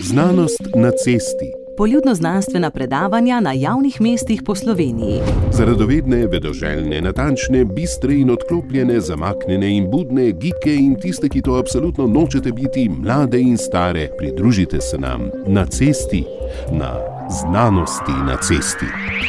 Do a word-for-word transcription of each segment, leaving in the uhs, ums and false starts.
Znanost na cesti. Poljudno-znanstvena predavanja na javnih mestih po Sloveniji. Za radovedne, vedoželjne, natančne, bistre in odklopljene, zamaknjene in budne, gike in tiste, ki to absolutno nočete biti, mlade in stare, pridružite se nam na cesti, na Znanosti na cesti.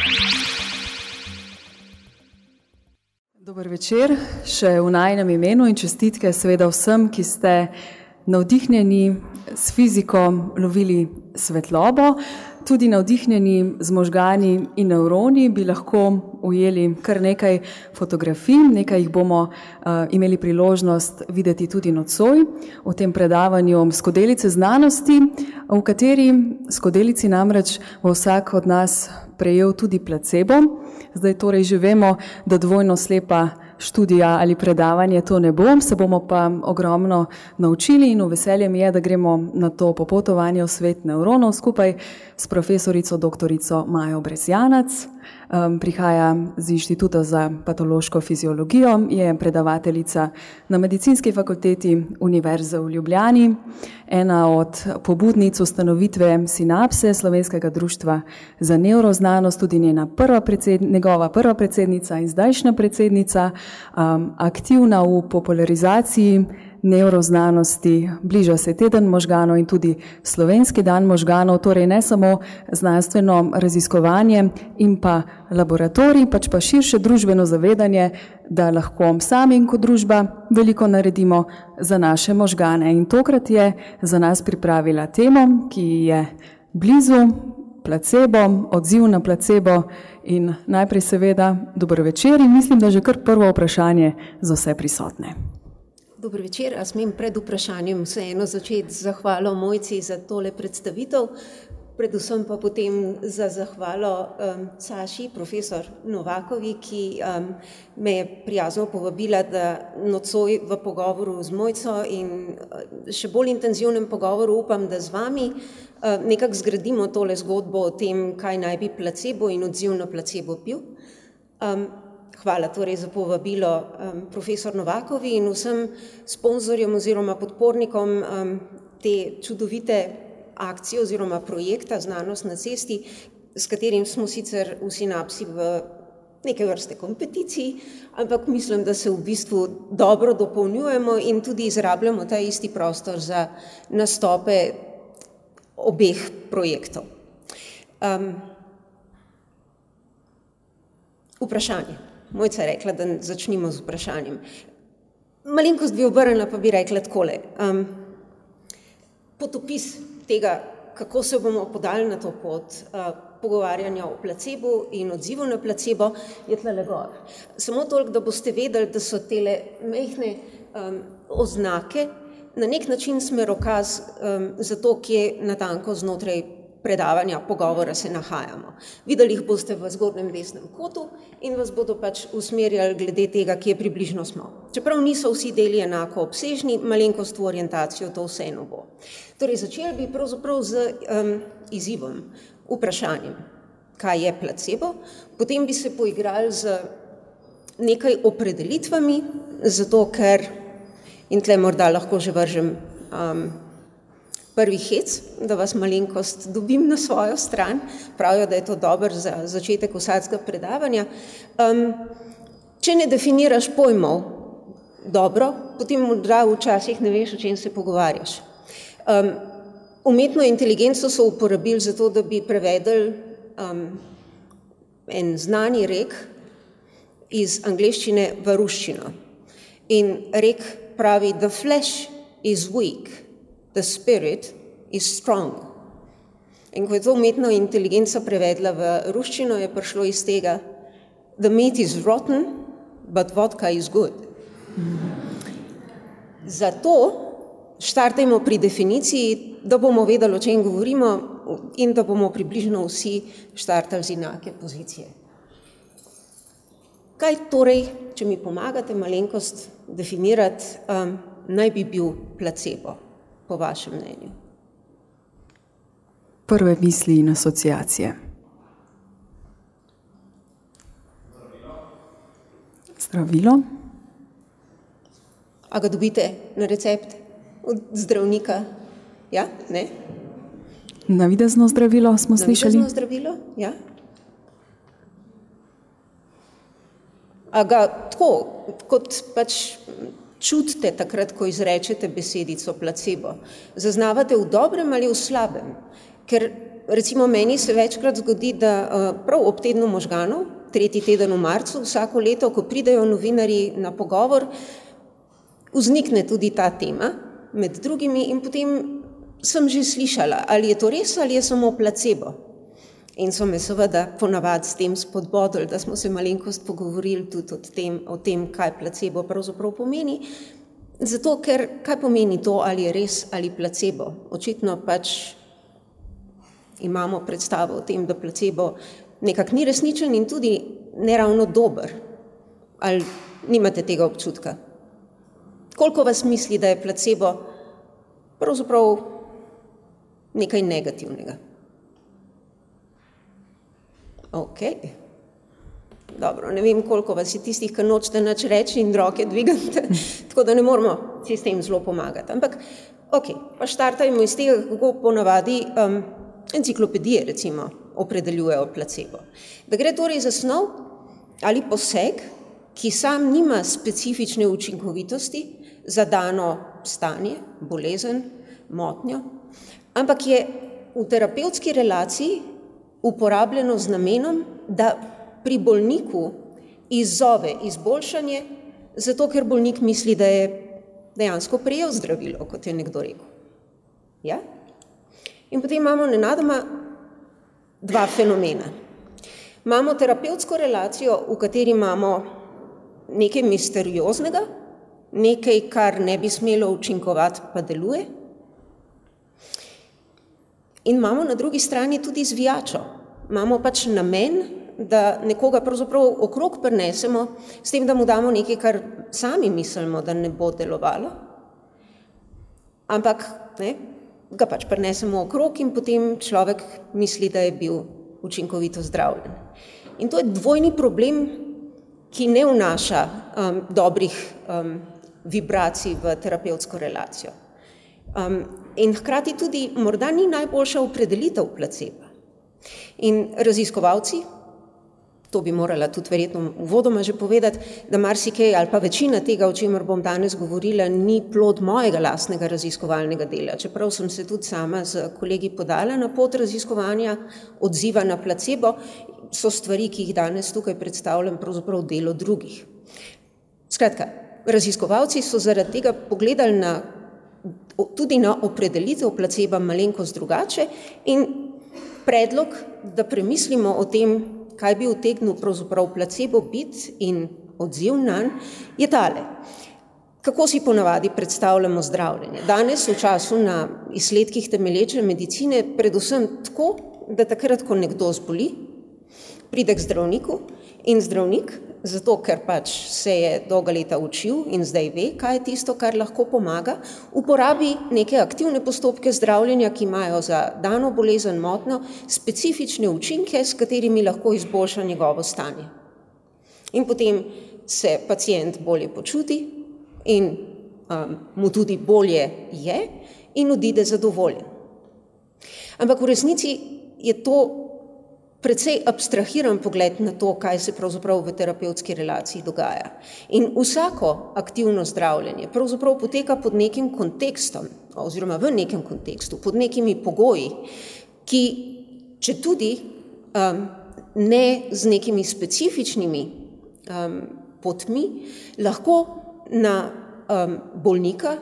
Dober večer, še v najinem imenu in čestitke seveda vsem, ki ste navdihnjeni s fiziko lovili svetlobo, tudi navdihnjeni z možgani in nevroni bi lahko ujeli kar nekaj fotografij, nekaj jih bomo uh, imeli priložnost videti tudi nocoj v tem predavanju Skodelice znanosti, v kateri skodelici namreč bo vsak od nas prejel tudi placebo. Zdaj torej že vemo, da dvojno slepa študija ali predavanje to ne bom, se bomo pa ogromno naučili in v veselje mi je, da gremo na to popotovanje v svet nevronov skupaj s profesorico doktorico Majo Brezjanac. Um, prihaja z Inštituta za patološko fiziologijo, je predavateljica na Medicinski fakulteti Univerze v Ljubljani, ena od pobudnic ustanovitve Sinapse, Slovenskega društva za nevroznanost, tudi njena prva predsed, njegova prva predsednica in zdajšnja predsednica, um, aktivna v popularizaciji nevroznanosti. Bliža se teden možganov in tudi slovenski dan možganov, torej ne samo znanstveno raziskovanje in pa laboratorij, pač pa širše družbeno zavedanje, da lahko sami in kot družba veliko naredimo za naše možgane. In tokrat je za nas pripravila temo, ki je blizu, placebo, odziv na placebo in najprej seveda dober večer in mislim, da že kar prvo vprašanje za vse prisotne. Dober večer, a smem pred vprašanjem vseeno začeti z zahvalo Mojci za tole predstavitev, predvsem pa potem za zahvalo um, Saši, profesor Novakovi, ki um, me je prijazno povabila, da nocoj v pogovoru z Mojco in še bolj intenzivnem pogovoru upam, da z vami uh, nekako zgradimo tole zgodbo o tem, kaj naj bi placebo in odziv na placebo bil. Um, Hvala torej za povabilo um, profesor Novakovi in vsem sponzorjem oziroma podpornikom um, te čudovite akcije oziroma projekta Znanost na cesti, s katerim smo sicer v Sinapsi v neke vrste kompeticiji, ampak mislim, da se v bistvu dobro dopolnjujemo in tudi izrabljamo ta isti prostor za nastope obeh projektov. Um, vprašanje. Mojca je rekla, da začnimo z vprašanjem. Malenkost bi obrnila, pa bi rekla takole. Um, potopis tega, kako se bomo podali na to pot uh, pogovarjanja o placebo in odzivu na placebo, je tlele gor. Samo toliko, da boste vedeli, da so tele mehne um, oznake na nek način smerokaz um, za to, kje natanko znotraj predavanja, pogovora se nahajamo. Videli jih boste v zgornjem desnem kotu in vas bodo pač usmerjali glede tega, kje približno smo. Čeprav niso vsi deli enako obsežni, malenkost v orientacijo to vseeno bo. Torej, začeli bi pravzaprav z um, izzivom, vprašanjem, kaj je placebo, potem bi se poigrali z nekaj opredelitvami, zato ker, in tle morda lahko že vržem um, prvi hec, da vas malenkost dobim na svojo stran, pravijo, da je to dober za začetek vsakega predavanja. Um, če ne definiraš pojmov dobro, potem morda včasih ne veš, o čem se pogovarjaš. Um, umetno inteligenco so uporabili zato, da bi prevedli um, en znani rek iz angleščine v ruščino. In rek pravi, the flesh is weak, the spirit is strong. In ko je to umetno inteligenca prevedla v ruščino, je prišlo iz tega, the meat is rotten, but vodka is good. Zato štartajmo pri definiciji, da bomo vedeli, o čem govorimo in da bomo približno vsi štartali z enake pozicije. Kaj torej, če mi pomagate malenkost definirati, um, naj bi bil placebo? Po vašem mnenju? Prve misli in asociacije. Zdravilo. Zdravilo. A ga dobite na recept od zdravnika? Ja? Ne? Navidezno zdravilo smo slišali. Navidezno zdravilo, ja. A ga tako, kot pač čutite takrat, ko izrečete besedico placebo, zaznavate v dobrem ali v slabem? Ker recimo meni se večkrat zgodi, da prav ob tednu možganov, tretji teden v marcu, vsako leto, ko pridejo novinarji na pogovor, vznikne tudi ta tema med drugimi in potem sem že slišala, ali je to res ali je samo placebo. In so me seveda ponavadi s tem spodbodili, da smo se malenkost pogovorili tudi o tem, o tem, kaj placebo pravzaprav pomeni. Zato, ker kaj pomeni to, ali je res ali placebo? Očitno pač imamo predstavo o tem, da placebo nekako ni resničen in tudi neravno dober. Ali nimate tega občutka? Koliko vas misli, da je placebo pravzaprav nekaj negativnega? Ok, dobro, ne vem, koliko vas je tistih, ki nočete nič reči in roke dvigate, tako da ne moramo sistem zelo pomagati. Ampak, ok, pa štartajmo iz tega, kako ponavadi um, enciklopedije, recimo, opredeljujejo placebo. Da gre torej za snov ali poseg, ki sam nima specifične učinkovitosti za dano stanje, bolezen, motnjo, ampak je v terapevtski relaciji uporabljeno z namenom, da pri bolniku izzove izboljšanje, zato ker bolnik misli, da je dejansko prejel zdravilo, kot je nekdo rekel. Ja? In potem imamo nenadoma dva fenomena. Imamo terapevtsko relacijo, v kateri imamo nekaj misterioznega, nekaj, kar ne bi smelo učinkovati, pa deluje. In imamo na drugi strani tudi zvijačo. Imamo pač namen, da nekoga pravzaprav okrog prinesemo, s tem, da mu damo nekaj, kar sami mislimo, da ne bo delovalo, ampak ne, ga pač prinesemo okrog in potem človek misli, da je bil učinkovito zdravljen. In to je dvojni problem, ki ne vnaša um, dobrih um, vibracij v terapevtsko relacijo. Um, in hkrati tudi morda ni najboljša opredelitev placeba. In raziskovalci, to bi morala tudi verjetno uvodoma že povedati, da marsikaj ali pa večina tega, o čemer bom danes govorila, ni plod mojega lastnega raziskovalnega dela. Čeprav sem se tudi sama z kolegi podala na pot raziskovanja odziva na placebo, so stvari, ki jih danes tukaj predstavljam, pravzaprav delo drugih. Skratka, raziskovalci so zaradi tega pogledali na tudi na opredelitev placeba malenkost drugače in predlog, da premislimo o tem, kaj bi utegnil pravzaprav placebo biti in odziv nanj, je tale. Kako si ponavadi predstavljamo zdravljenje? Danes v času na izsledkih temelječe medicine predvsem tako, da takrat, ko nekdo zboli, pride k zdravniku in zdravnik, zato ker pač se je dolga leta učil in zdaj ve, kaj je tisto, kar lahko pomaga, uporabi neke aktivne postopke zdravljenja, ki imajo za dano bolezen, motnjo, specifične učinke, s katerimi lahko izboljša njegovo stanje. In potem se pacient bolje počuti in um, mu tudi bolje je in odide zadovoljen. Ampak v resnici je to precej abstrahiran pogled na to, kaj se pravzaprav v terapevtski relaciji dogaja. In vsako aktivno zdravljenje pravzaprav poteka pod nekim kontekstom, oziroma v nekem kontekstu, pod nekimi pogoji, ki, če tudi um, ne z nekimi specifičnimi um, potmi, lahko na um, bolnika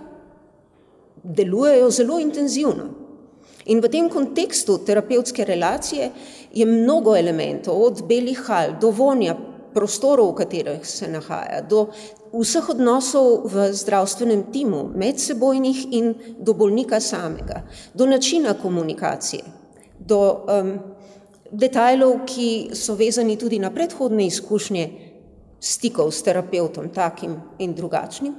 delujejo zelo intenzivno. In v tem kontekstu terapevtske relacije je mnogo elementov, od belih hal do vonja prostorov, v katerih se nahaja, do vseh odnosov v zdravstvenem timu, medsebojnih in do bolnika samega, do načina komunikacije, do um, detajlov, ki so vezani tudi na predhodne izkušnje stikov s terapevtom, takim in drugačnim.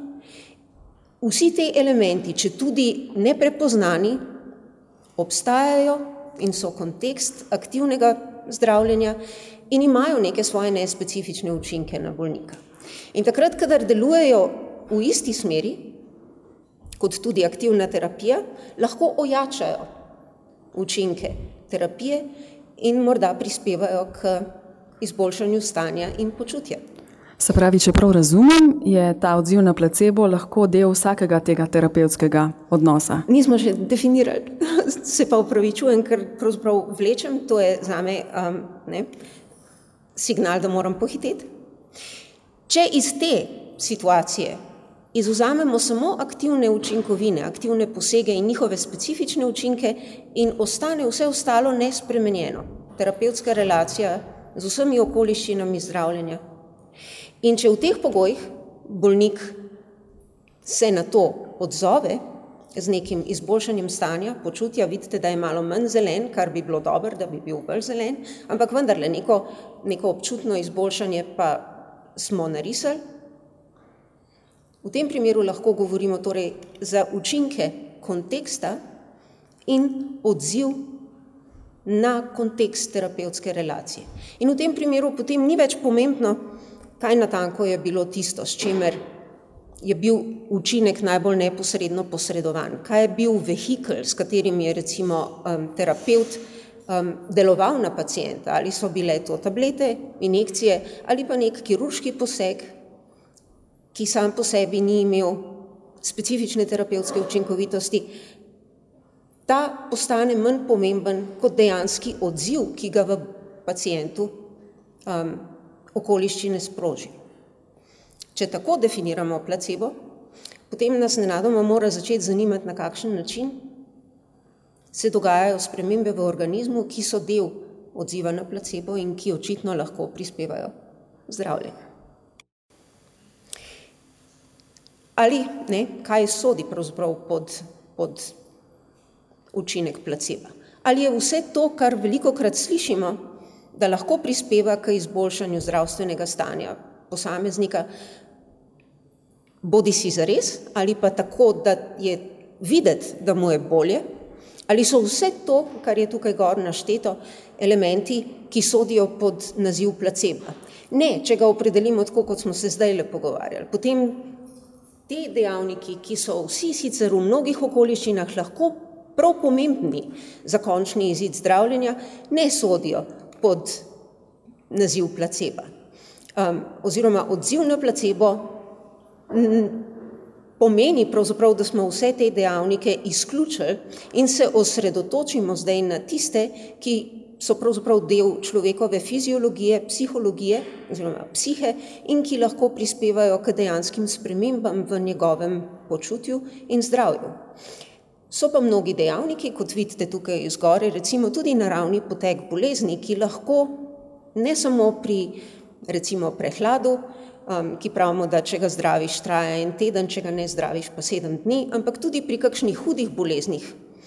Vsi te elementi, če tudi neprepoznani, obstajajo in so kontekst aktivnega zdravljenja in imajo neke svoje nespecifične učinke na bolnika. In takrat, kadar delujejo v isti smeri, kot tudi aktivna terapija, lahko ojačajo učinke terapije in morda prispevajo k izboljšanju stanja in počutja. Se pravi, če prav razumem, je ta odziv na placebo lahko del vsakega tega terapevtskega odnosa. Nismo še definirali, se pa upravičujem, ker pravzaprav vlečem, to je zame um, ne, signal, da moram pohiteti. Če iz te situacije izvzamemo samo aktivne učinkovine, aktivne posege in njihove specifične učinke in ostane vse ostalo nespremenjeno, terapevtska relacija z vsemi okoliščinami zdravljenja. In če v teh pogojih bolnik se na to odzove z nekim izboljšanjem stanja, počutja, vidite, da je malo manj zelen, kar bi bilo dobro, da bi bil bolj zelen, ampak vendarle neko, neko občutno izboljšanje pa smo narisali. V tem primeru lahko govorimo torej za učinke konteksta in odziv na kontekst terapevtske relacije. In v tem primeru potem ni več pomembno, kaj natanko je bilo tisto, s čimer je bil učinek najbolj neposredno posredovan, kaj je bil vehikel, s katerim je recimo um, terapevt um, deloval na pacienta, ali so bile to tablete, injekcije, ali pa nek kirurški poseg, ki sam po sebi ni imel specifične terapevtske učinkovitosti, ta postane manj pomemben kot dejanski odziv, ki ga v pacientu um, okoliščine sproži. Če tako definiramo placebo, potem nas nenadoma mora začeti zanimati, na kakšen način se dogajajo spremembe v organizmu, ki so del odziva na placebo in ki očitno lahko prispevajo zdravljenju. Ali ne, kaj sodi pravzaprav pod, pod učinek placeba? Ali je vse to, kar velikokrat slišimo, da lahko prispeva k izboljšanju zdravstvenega stanja posameznika, bodi si zares, ali pa tako, da je videti, da mu je bolje, ali so vse to, kar je tukaj gor našteto, elementi, ki sodijo pod naziv placeba. Ne, če ga opredelimo tako, kot smo se zdaj le pogovarjali. Potem te dejavniki, ki so vsi sicer v mnogih okoliščinah lahko prav pomembni za končni izid zdravljenja, ne sodijo pod naziv placeba. Um, oziroma odziv na placebo m, pomeni pravzaprav, da smo vse te dejavnike izključili in se osredotočimo zdaj na tiste, ki so pravzaprav del človekove fiziologije, psihologije oziroma psihe in ki lahko prispevajo k dejanskim spremembam v njegovem počutju in zdravju. So pa mnogi dejavniki, kot vidite tukaj zgoraj, recimo tudi naravni potek bolezni, ki lahko ne samo pri recimo prehladu, um, ki pravimo, da če ga zdraviš, traja en teden, če ga ne zdraviš, pa sedem dni, ampak tudi pri kakšnih hudih boleznih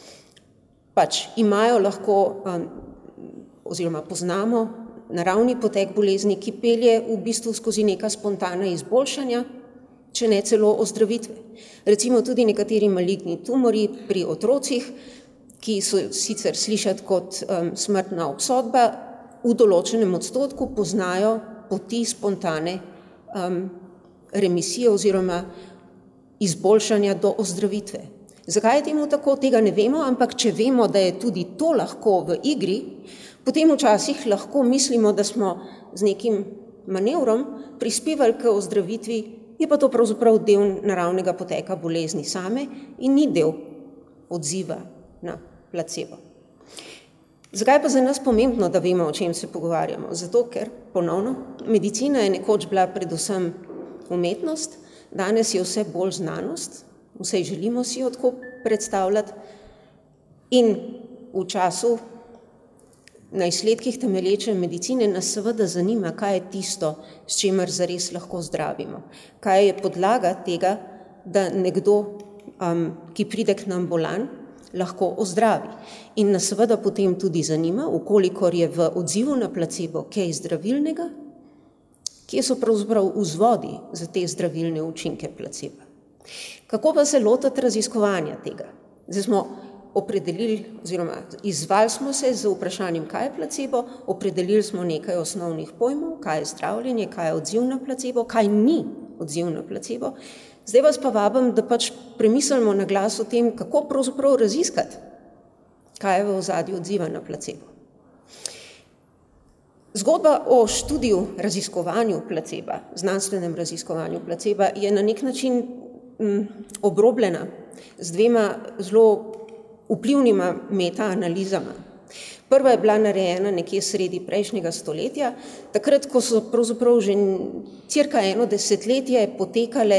pač imajo lahko um, oziroma poznamo naravni potek bolezni, ki pelje v bistvu skozi neka spontana izboljšanja, če ne celo ozdravitve. Recimo tudi nekateri maligni tumori pri otrocih, ki so sicer slišati kot um, smrtna obsodba, v določenem odstotku poznajo poti spontane um, remisije oziroma izboljšanja do ozdravitve. Zakaj je temu tako? Tega ne vemo, ampak če vemo, da je tudi to lahko v igri, potem včasih lahko mislimo, da smo z nekim manevrom prispevali k ozdravitvi, je pa to pravzaprav del naravnega poteka bolezni same in ni del odziva na placebo. Zakaj pa za nas pomembno, da vemo, o čem se pogovarjamo? Zato, ker ponovno, medicina je nekoč bila predvsem umetnost, danes je vse bolj znanost, vse želimo si jo tako predstavljati in v času na izsledkih temelječe medicine nas seveda zanima, kaj je tisto, s čimer zares lahko zdravimo. Kaj je podlaga tega, da nekdo, um, ki pride k nam bolan, lahko ozdravi. In nas seveda potem tudi zanima, ukolikor je v odzivu na placebo kaj zdravilnega, kje so pravzaprav vzvodi za te zdravilne učinke placeba. Kako pa se lotiti raziskovanja tega? Zdaj smo opredelili, oziroma izvali smo se z vprašanjem, kaj je placebo, opredelili smo nekaj osnovnih pojmov, kaj je zdravljenje, kaj je odziv na placebo, kaj ni odziv na placebo. Zdaj vas pa vabim, da pač premislimo na glas o tem, kako pravzaprav raziskati, kaj je v ozadju odziva na placebo. Zgodba o študiju raziskovanju placeba, znanstvenem raziskovanju placeba, je na nek način m, obrobljena z dvema zelo vplivnima metaanalizama. Prva je bila narejena nekje sredi prejšnjega stoletja, takrat, ko so pravzaprav že cirka eno desetletje potekale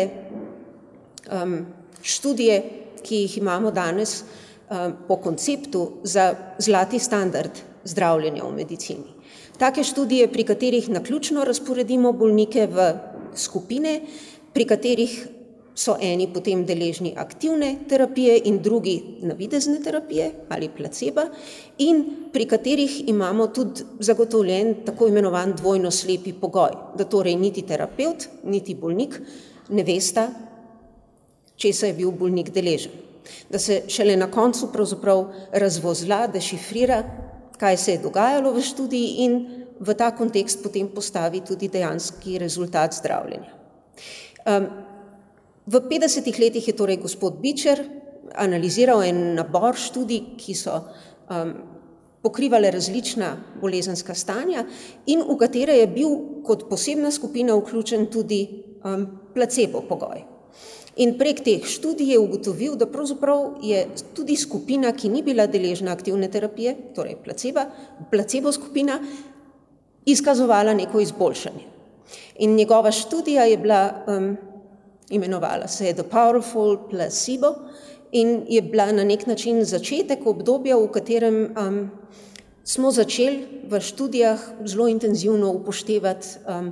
um, študije, ki jih imamo danes um, po konceptu za zlati standard zdravljenja v medicini. Take študije, pri katerih naključno razporedimo bolnike v skupine, pri katerih so eni potem deležni aktivne terapije in drugi navidezne terapije ali placeba in pri katerih imamo tudi zagotovljen tako imenovan dvojno slepi pogoj, da torej niti terapevt, niti bolnik ne vesta, česa je bil bolnik deležen. Da se šele na koncu pravzaprav razvozla, dešifrira, kaj se je dogajalo v študiji in v ta kontekst potem postavi tudi dejanski rezultat zdravljenja. Um, v petdesetih letih je torej gospod Beecher analiziral en nabor študij, ki so um, pokrivale različna bolezenska stanja in v katere je bil kot posebna skupina vključen tudi um, placebo pogoj. In prek teh študij je ugotovil, da pravzaprav je tudi skupina, ki ni bila deležna aktivne terapije, torej placeba, placebo skupina, izkazovala neko izboljšanje. In njegova študija je bila, um, imenovala se je The Powerful Placebo in je bila na nek način začetek obdobja, v katerem um, smo začeli v študijah zelo intenzivno upoštevati um,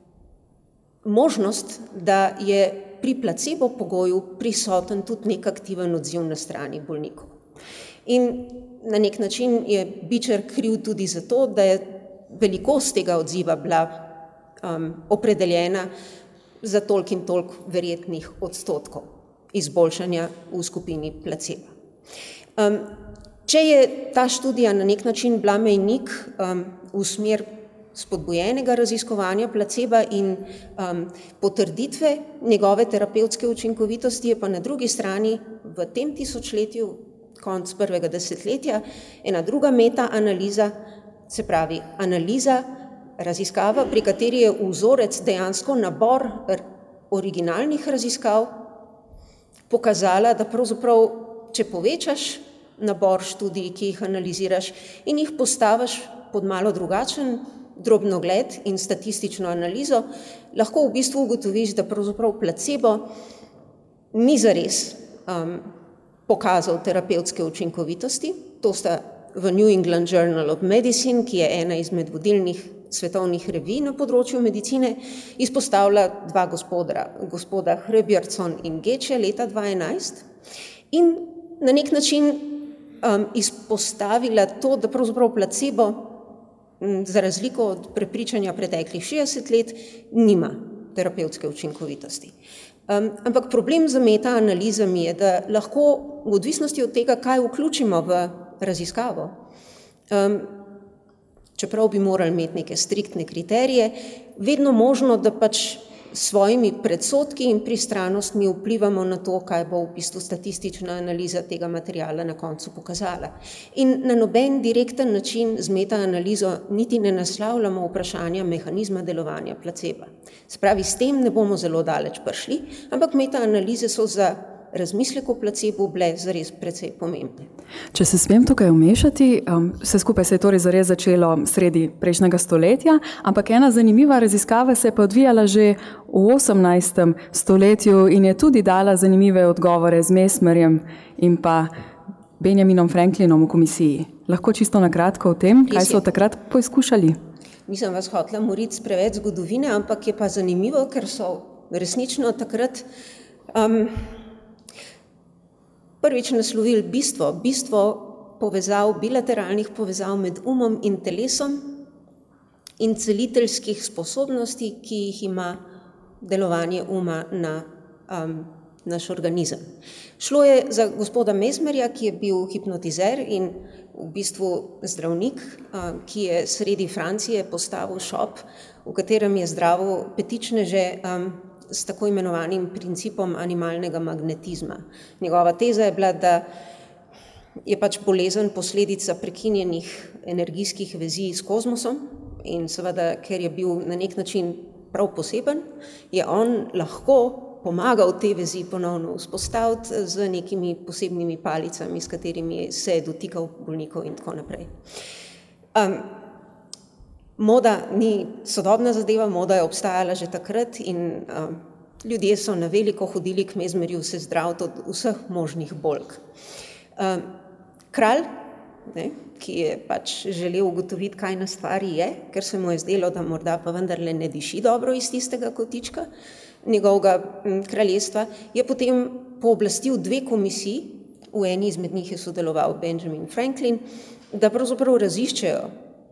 možnost, da je pri placebo pogoju prisoten tudi nek aktiven odziv na strani bolnikov. In na nek način je Beecher kriv tudi za to, da je velikost tega odziva bila um, opredeljena za toliko in toliko verjetnih odstotkov izboljšanja v skupini placebo. Um, če je ta študija na nek način bila mejnik um, v smer spodbujenega raziskovanja placeba in um, potrditve njegove terapevtske učinkovitosti, je pa na drugi strani v tem tisočletju, konc prvega desetletja, ena druga metaanaliza, se pravi analiza, raziskava, pri kateri je vzorec dejansko nabor originalnih raziskav pokazala, da pravzaprav, če povečaš nabor študij, ki jih analiziraš in jih postaviš pod malo drugačen drobnogled in statistično analizo, lahko v bistvu ugotoviš, da pravzaprav placebo ni zares um, pokazal terapevtske učinkovitosti. To sta v New England Journal of Medicine, ki je ena izmed vodilnih svetovnih revij na področju medicine, izpostavila dva gospoda, gospoda Hrebjardson in Geče leta dva tisoč enajst in na nek način um, izpostavila to, da pravzaprav placebo za razliko od prepričanja preteklih šestdeset let, nima terapevtske učinkovitosti. Um, ampak problem z metaanalizami je, da lahko v odvisnosti od tega, kaj vključimo v raziskavo, um, čeprav bi morali imeti neke striktne kriterije, vedno možno, da pač svojimi predsodki in pristranostmi vplivamo na to, kaj bo v bistvu statistična analiza tega materiala na koncu pokazala. In na noben direkten način z metaanalizo niti ne naslavljamo vprašanja mehanizma delovanja placeba. Spravi, s tem ne bomo zelo daleč prišli, ampak metaanalize so za razmislek o placebu bile zares precej pomembne. Če se smem tukaj vmešati, um, vse skupaj se je torej zares začelo sredi prejšnjega stoletja, ampak ena zanimiva raziskava se je pa odvijala že v osemnajstem stoletju in je tudi dala zanimive odgovore z Mesmerjem in pa Benjaminom Franklinom v komisiji. Lahko čisto na kratko o tem, kaj so takrat poizkušali? Nisem vas hotela moriti preveč zgodovine, ampak je pa zanimivo, ker so resnično takrat um, prvič naslovili bistvo, bistvo povezav, bilateralnih povezav med umom in telesom in celiteljskih sposobnosti, ki jih ima delovanje uma na um, naš organizem. Šlo je za gospoda Mesmerja, ki je bil hipnotizer in v bistvu zdravnik, um, ki je sredi Francije postavil šop, v katerem je zdravil petičneže um, s tako imenovanim principom animalnega magnetizma. Njegova teza je bila, da je pač bolezen posledica prekinjenih energijskih vezi s kozmosom in seveda, ker je bil na nek način prav poseben, je on lahko pomagal te vezi ponovno vzpostaviti z nekimi posebnimi palicami, s katerimi se je dotikal bolnikov in tako naprej. Um, moda ni sodobna zadeva, moda je obstajala že takrat in um, ljudje so na veliko hodili k Mezmerju se zdraviti od vseh možnih bolk. Um, kralj, ne, ki je pač želel ugotoviti, kaj na stvari je, ker se mu je zdelo, da morda pa vendarle ne diši dobro iz tistega kotička njegovega kraljestva, je potem pooblastil dve komisiji, v eni izmed njih je sodeloval Benjamin Franklin, da pravzaprav raziščejo,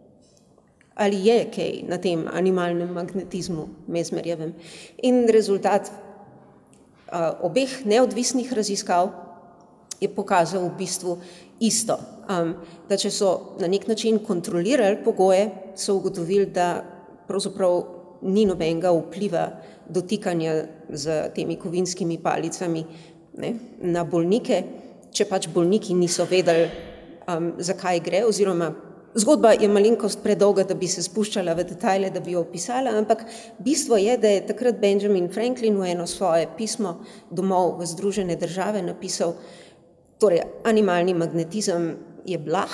ali je kaj na tem animalnem magnetizmu Mezmerjevem. In rezultat uh, obeh neodvisnih raziskav je pokazal v bistvu isto. Um, da če so na nek način kontrolirali pogoje, so ugotovili, da pravzaprav ni nobenega vpliva dotikanja z temi kovinskimi palicami, ne, na bolnike, če pač bolniki niso vedeli, um, zakaj gre, oziroma zgodba je malenkost predolga, da bi se spuščala v detajle, da bi jo opisala, ampak bistvo je, da je takrat Benjamin Franklin v eno svoje pismo domov v Združene države napisal, torej animalni magnetizem je blah,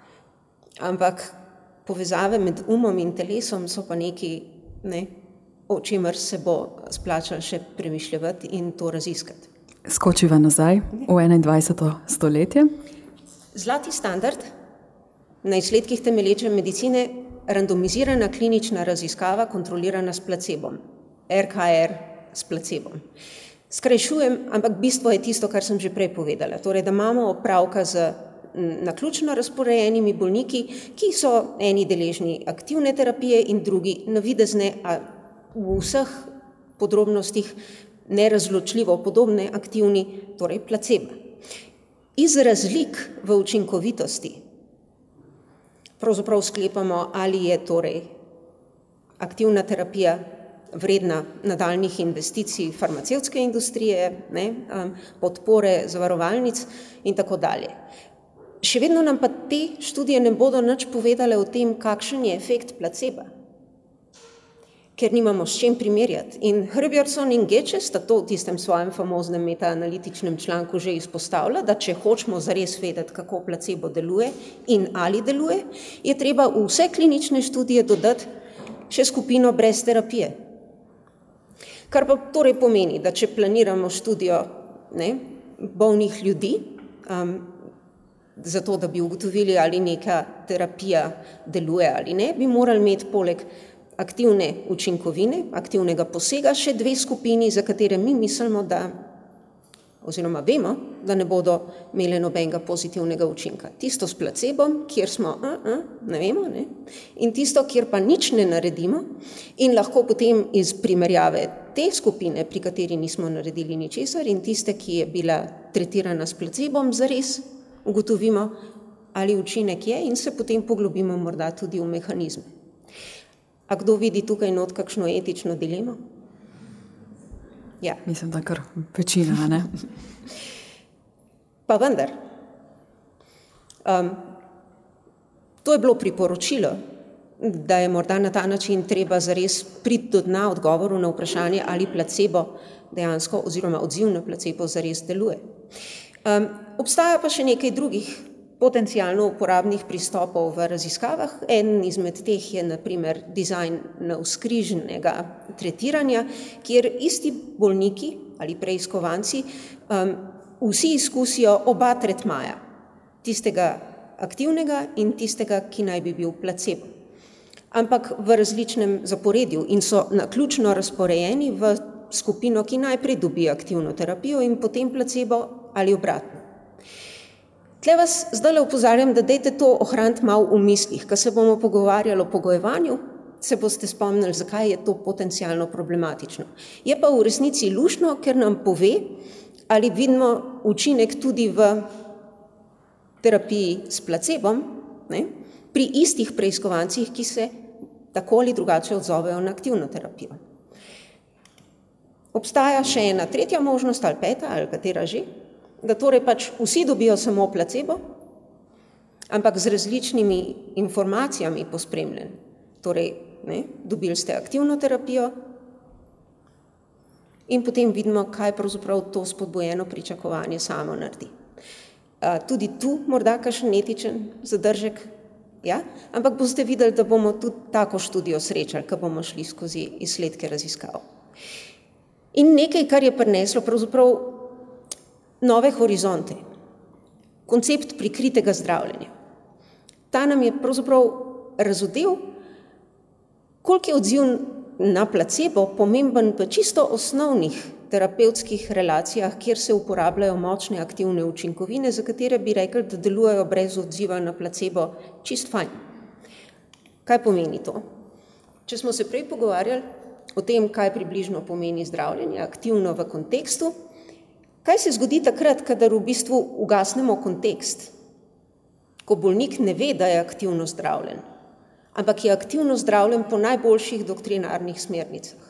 ampak povezave med umom in telesom so pa nekaj, ne, o čemer se bo splačalo še premišljati in to raziskati. Skočiva nazaj v enaindvajseto stoletje. Zlati standard na izsledkih temelječe medicine, randomizirana klinična raziskava kontrolirana s placebom, R K R s placebom. Skrajšujem, ampak bistvo je tisto, kar sem že prej povedala, torej, da imamo opravka z naključno razporejenimi bolniki, ki so eni deležni aktivne terapije in drugi navidezne, a v vseh podrobnostih nerazločljivo podobne aktivni, torej placebo. Iz razlik v učinkovitosti pravzaprav sklepamo, ali je torej aktivna terapija vredna nadaljnjih investicij farmacevtske industrije, ne, podpore zavarovalnic in tako dalje. Še vedno nam pa te študije ne bodo nič povedale o tem, kakšen je efekt placeba, ker nimamo s čem primerjati. In Herbjørnson in Geče sta to v tistem svojem famoznem metaanalitičnem članku že izpostavila, da če hočemo zares vedeti, kako placebo deluje in ali deluje, je treba v vse klinične študije dodati še skupino brez terapije. Kar pa torej pomeni, da če planiramo študijo, ne, bolnih ljudi, um, zato da bi ugotovili, ali neka terapija deluje ali ne, bi morali imeti poleg aktivne učinkovine, aktivnega posega, še dve skupini, za katere mi mislimo, da, oziroma vemo, da ne bodo imeli nobenega pozitivnega učinka. Tisto s placebom, kjer smo, a, a, ne vemo, ne, in tisto, kjer pa nič ne naredimo in lahko potem iz primerjave te skupine, pri kateri nismo naredili ničesar, in tiste, ki je bila tretirana s placebom, zares ugotovimo, ali učinek je in se potem poglobimo morda tudi v mehanizme. A kdo vidi tukaj not kakšno etično dilemo? Ja. Mislim, da kar večina, ne? Pa vendar. Um, to je bilo priporočilo, da je morda na ta način treba zares priti do dna odgovoru na vprašanje, ali placebo dejansko oziroma odziv na placebo zares deluje. Um, obstaja pa še nekaj drugih potencialno uporabnih pristopov v raziskavah. En izmed teh je na primer dizajn navzkrižnega tretiranja, kjer isti bolniki ali preiskovanci um, vsi izkusijo oba tretmaja, tistega aktivnega in tistega, ki naj bi bil placebo. Ampak v različnem zaporedju in so naključno razporejeni v skupino, ki najprej dobi aktivno terapijo in potem placebo ali obratno. Tle vas zdaj opozarjam, da dejte to ohraniti malo v mislih, ko se bomo pogovarjali o pogojevanju, se boste spomnili, zakaj je to potencialno problematično. Je pa v resnici luštno, ker nam pove, ali vidimo učinek tudi v terapiji s placebom, ne, pri istih preiskovancih, ki se tako ali drugače odzovejo na aktivno terapijo. Obstaja še ena tretja možnost, ali peta, ali katera že, da torej pač vsi dobijo samo placebo, ampak z različnimi informacijami pospremljen. Torej, ne, dobili ste aktivno terapijo in potem vidimo, kaj pravzaprav to spodbujeno pričakovanje samo naredi. Uh, tudi tu morda kakšen etičen zadržek, ja? Ampak boste videli, da bomo tudi tako študijo srečali, ko bomo šli skozi izsledke raziskav. In nekaj, kar je prineslo pravzaprav nove horizonte, koncept prikritega zdravljenja. Ta nam je pravzaprav razodel, koliko je odziv na placebo pomemben v čisto osnovnih terapevtskih relacijah, kjer se uporabljajo močne aktivne učinkovine, za katere bi rekli, da delujejo brez odziva na placebo čist fajn. Kaj pomeni to? Če smo se prej pogovarjali o tem, kaj približno pomeni zdravljenje, aktivno v kontekstu, kaj se zgodi takrat, kadar v bistvu ugasnemo kontekst, ko bolnik ne ve, da je aktivno zdravljen, ampak je aktivno zdravljen po najboljših doktrinarnih smernicah.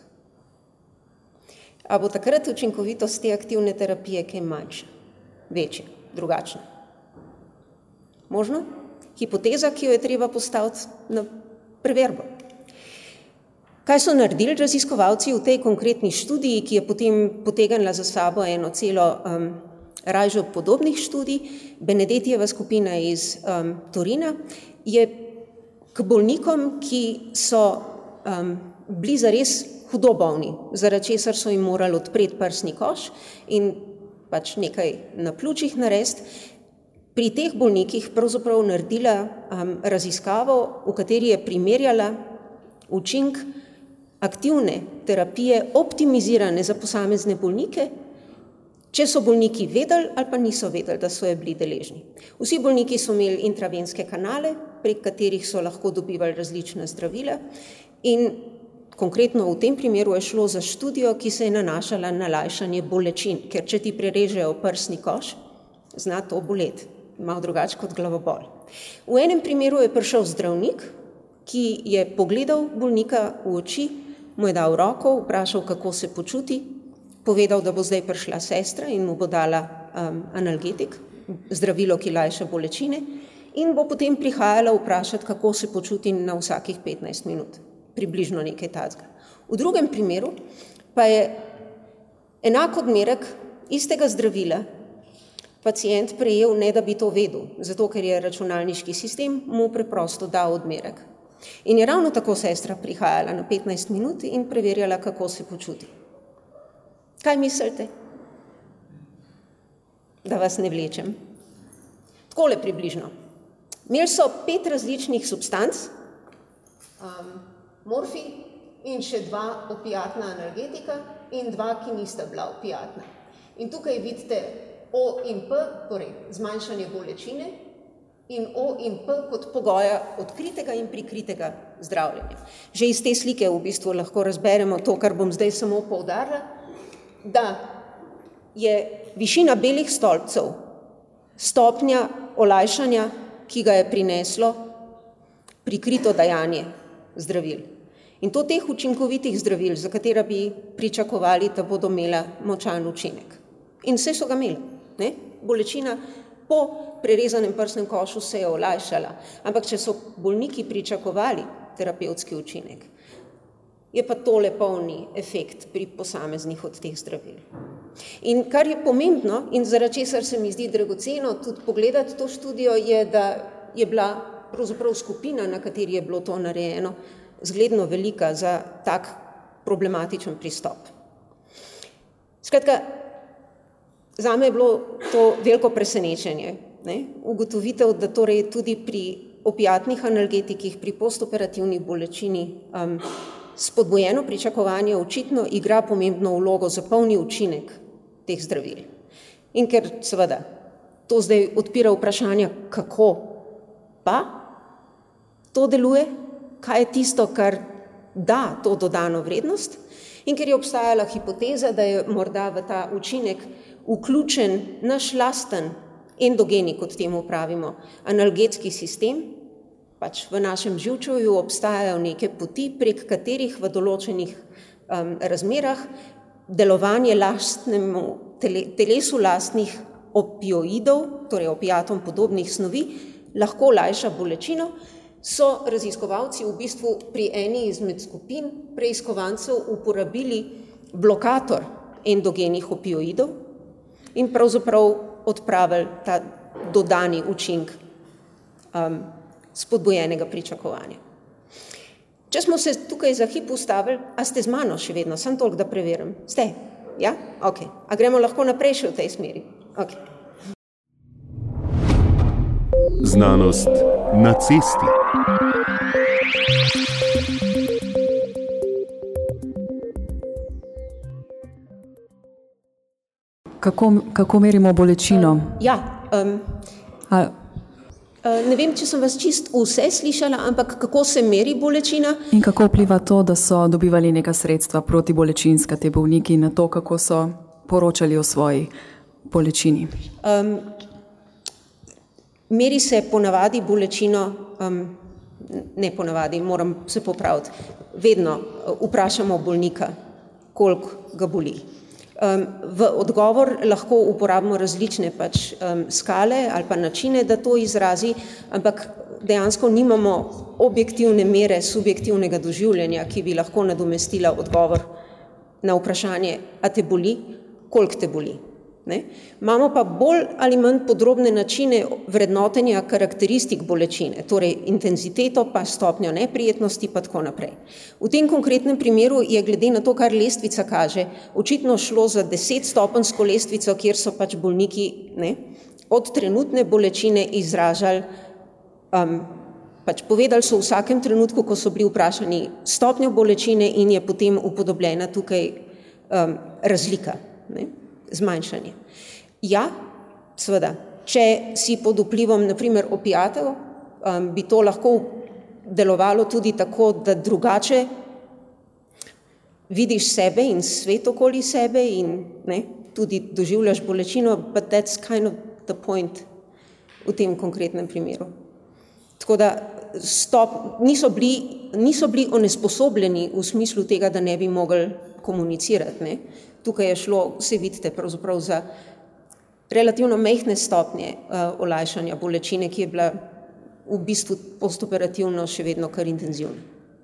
A bo takrat učinkovitost te aktivne terapije kaj manjša, večja, drugačna? Možno? Hipoteza, ki jo je treba postaviti na preverbo. Kaj so naredili raziskovalci v tej konkretni študiji, ki je potem potegnila za sabo eno celo um, rajžo podobnih študij, Benedettijeva skupina iz um, Torina, je k bolnikom, ki so um, bili zares hudo bolni, zaradi česar so jim morali odpreti prsni koš in pač nekaj na pljučih narediti, pri teh bolnikih pravzaprav naredila um, raziskavo, v kateri je primerjala učink aktivne terapije optimizirane za posamezne bolnike, če so bolniki vedeli ali pa niso vedeli, da so je bili deležni. Vsi bolniki so imeli intravenske kanale, prek katerih so lahko dobivali različna zdravila in konkretno v tem primeru je šlo za študijo, ki se je nanašala na lajšanje bolečin, ker če ti prerežejo prsni koš, zna to boleti, malo drugače kot glavobol. V enem primeru je prišel zdravnik, ki je pogledal bolnika v oči, mu je dal roko, vprašal, kako se počuti, povedal, da bo zdaj prišla sestra in mu bo dala um, analgetik, zdravilo, ki lajša bolečine, in bo potem prihajala vprašati, kako se počuti na vsakih petnajst minut, približno nekaj takega. V drugem primeru pa je enak odmerek istega zdravila pacient prejel, ne da bi to vedel, zato ker je računalniški sistem mu preprosto dal odmerek. In je ravno tako sestra prihajala na petnajst minut in preverjala, kako se počuti. Kaj mislite? Da vas ne vlečem. Takole približno. Imeli so pet različnih substanc, um, morfij in še dva opijatna analgetika in dva, ki nista bila opijatna. In tukaj vidite O in P, torej zmanjšanje bolečine, in O in P kot pogoja odkritega in prikritega zdravljenja. Že iz te slike v bistvu lahko razberemo to, kar bom zdaj samo poudarila, da je višina belih stolpcev stopnja olajšanja, ki ga je prineslo prikrito dajanje zdravil. In to teh učinkovitih zdravil, za katera bi pričakovali, da bodo imela močan učinek. In vse so ga imeli. Ne? Bolečina po prerezanem prsnem košu se je olajšala, ampak če so bolniki pričakovali terapevtski učinek, je pa tole polni efekt pri posameznih od teh zdravil. In kar je pomembno in zaradi česar se mi zdi dragoceno tudi pogledati to študijo, je, da je bila pravzaprav skupina, na kateri je bilo to narejeno, zgledno velika za tak problematičen pristop. Skratka, zame je bilo to veliko presenečenje, ne? Ugotovitev, da torej tudi pri opijatnih analgetikih, pri postoperativni bolečini um, spodbujeno pričakovanje očitno igra pomembno vlogo za polni učinek teh zdravil. In ker seveda to zdaj odpira vprašanja, kako pa to deluje, kaj je tisto, kar da to dodano vrednost, in ker je obstajala hipoteza, da je morda v ta učinek vključen naš lasten endogeni, kot temu pravimo, analgetski sistem, pač v našem živčevju obstajajo neke poti, prek katerih v določenih um, razmerah delovanje lastnemu, tele, telesu lastnih opioidov, torej opiatom podobnih snovi, lahko lajša bolečino, so raziskovalci v bistvu pri eni izmed skupin preiskovancev uporabili blokator endogenih opioidov in pravzaprav odpravili ta dodani učink um, spodbujenega pričakovanja. Če smo se tukaj za hip ustavili, a ste z mano še vedno, sem toliko, da preverim. Ste? Ja? Ok. A gremo lahko naprej še v tej smeri? Ok. Znanost na cesti. Kako, kako merimo bolečino? Ja, um, A, ne vem, če sem vas čist vse slišala, ampak kako se meri bolečina? in kako vpliva to, da so dobivali neka sredstva protibolečinska te bolniki na to, kako so poročali o svoji bolečini? Um, meri se ponavadi bolečino, um, ne ponavadi, moram se popraviti, vedno vprašamo bolnika, koliko ga boli. Um, v odgovor lahko uporabimo različne pač um, skale ali pa načine, da to izrazi, ampak dejansko nimamo objektivne mere subjektivnega doživljanja, ki bi lahko nadomestila odgovor na vprašanje, a te boli, koliko te boli. Ne? Imamo pa bolj ali manj podrobne načine vrednotenja karakteristik bolečine, torej intenziteto pa stopnjo neprijetnosti pa tako naprej. V tem konkretnem primeru je glede na to, kar lestvica kaže, očitno šlo za desetstopenjsko lestvico, kjer so pač bolniki, ne, od trenutne bolečine izražali, um, pač povedali so v vsakem trenutku, ko so bili vprašani stopnjo bolečine in je potem upodobljena tukaj um, razlika, ne. Zmanjšanje. Ja, seveda, če si pod vplivom, na primer, opiatov, um, bi to lahko delovalo tudi tako, da drugače vidiš sebe in svet okoli sebe in ne, tudi doživljaš bolečino, but that's kind of the point v tem konkretnem primeru. Tako da stop, niso bili, niso bili onesposobljeni v smislu tega, da ne bi mogli komunicirati, ne. Tukaj je šlo, vse vidite, pravzaprav za relativno majhne stopnje uh, olajšanja bolečine, ki je bila v bistvu postoperativno še vedno kar intenzivna.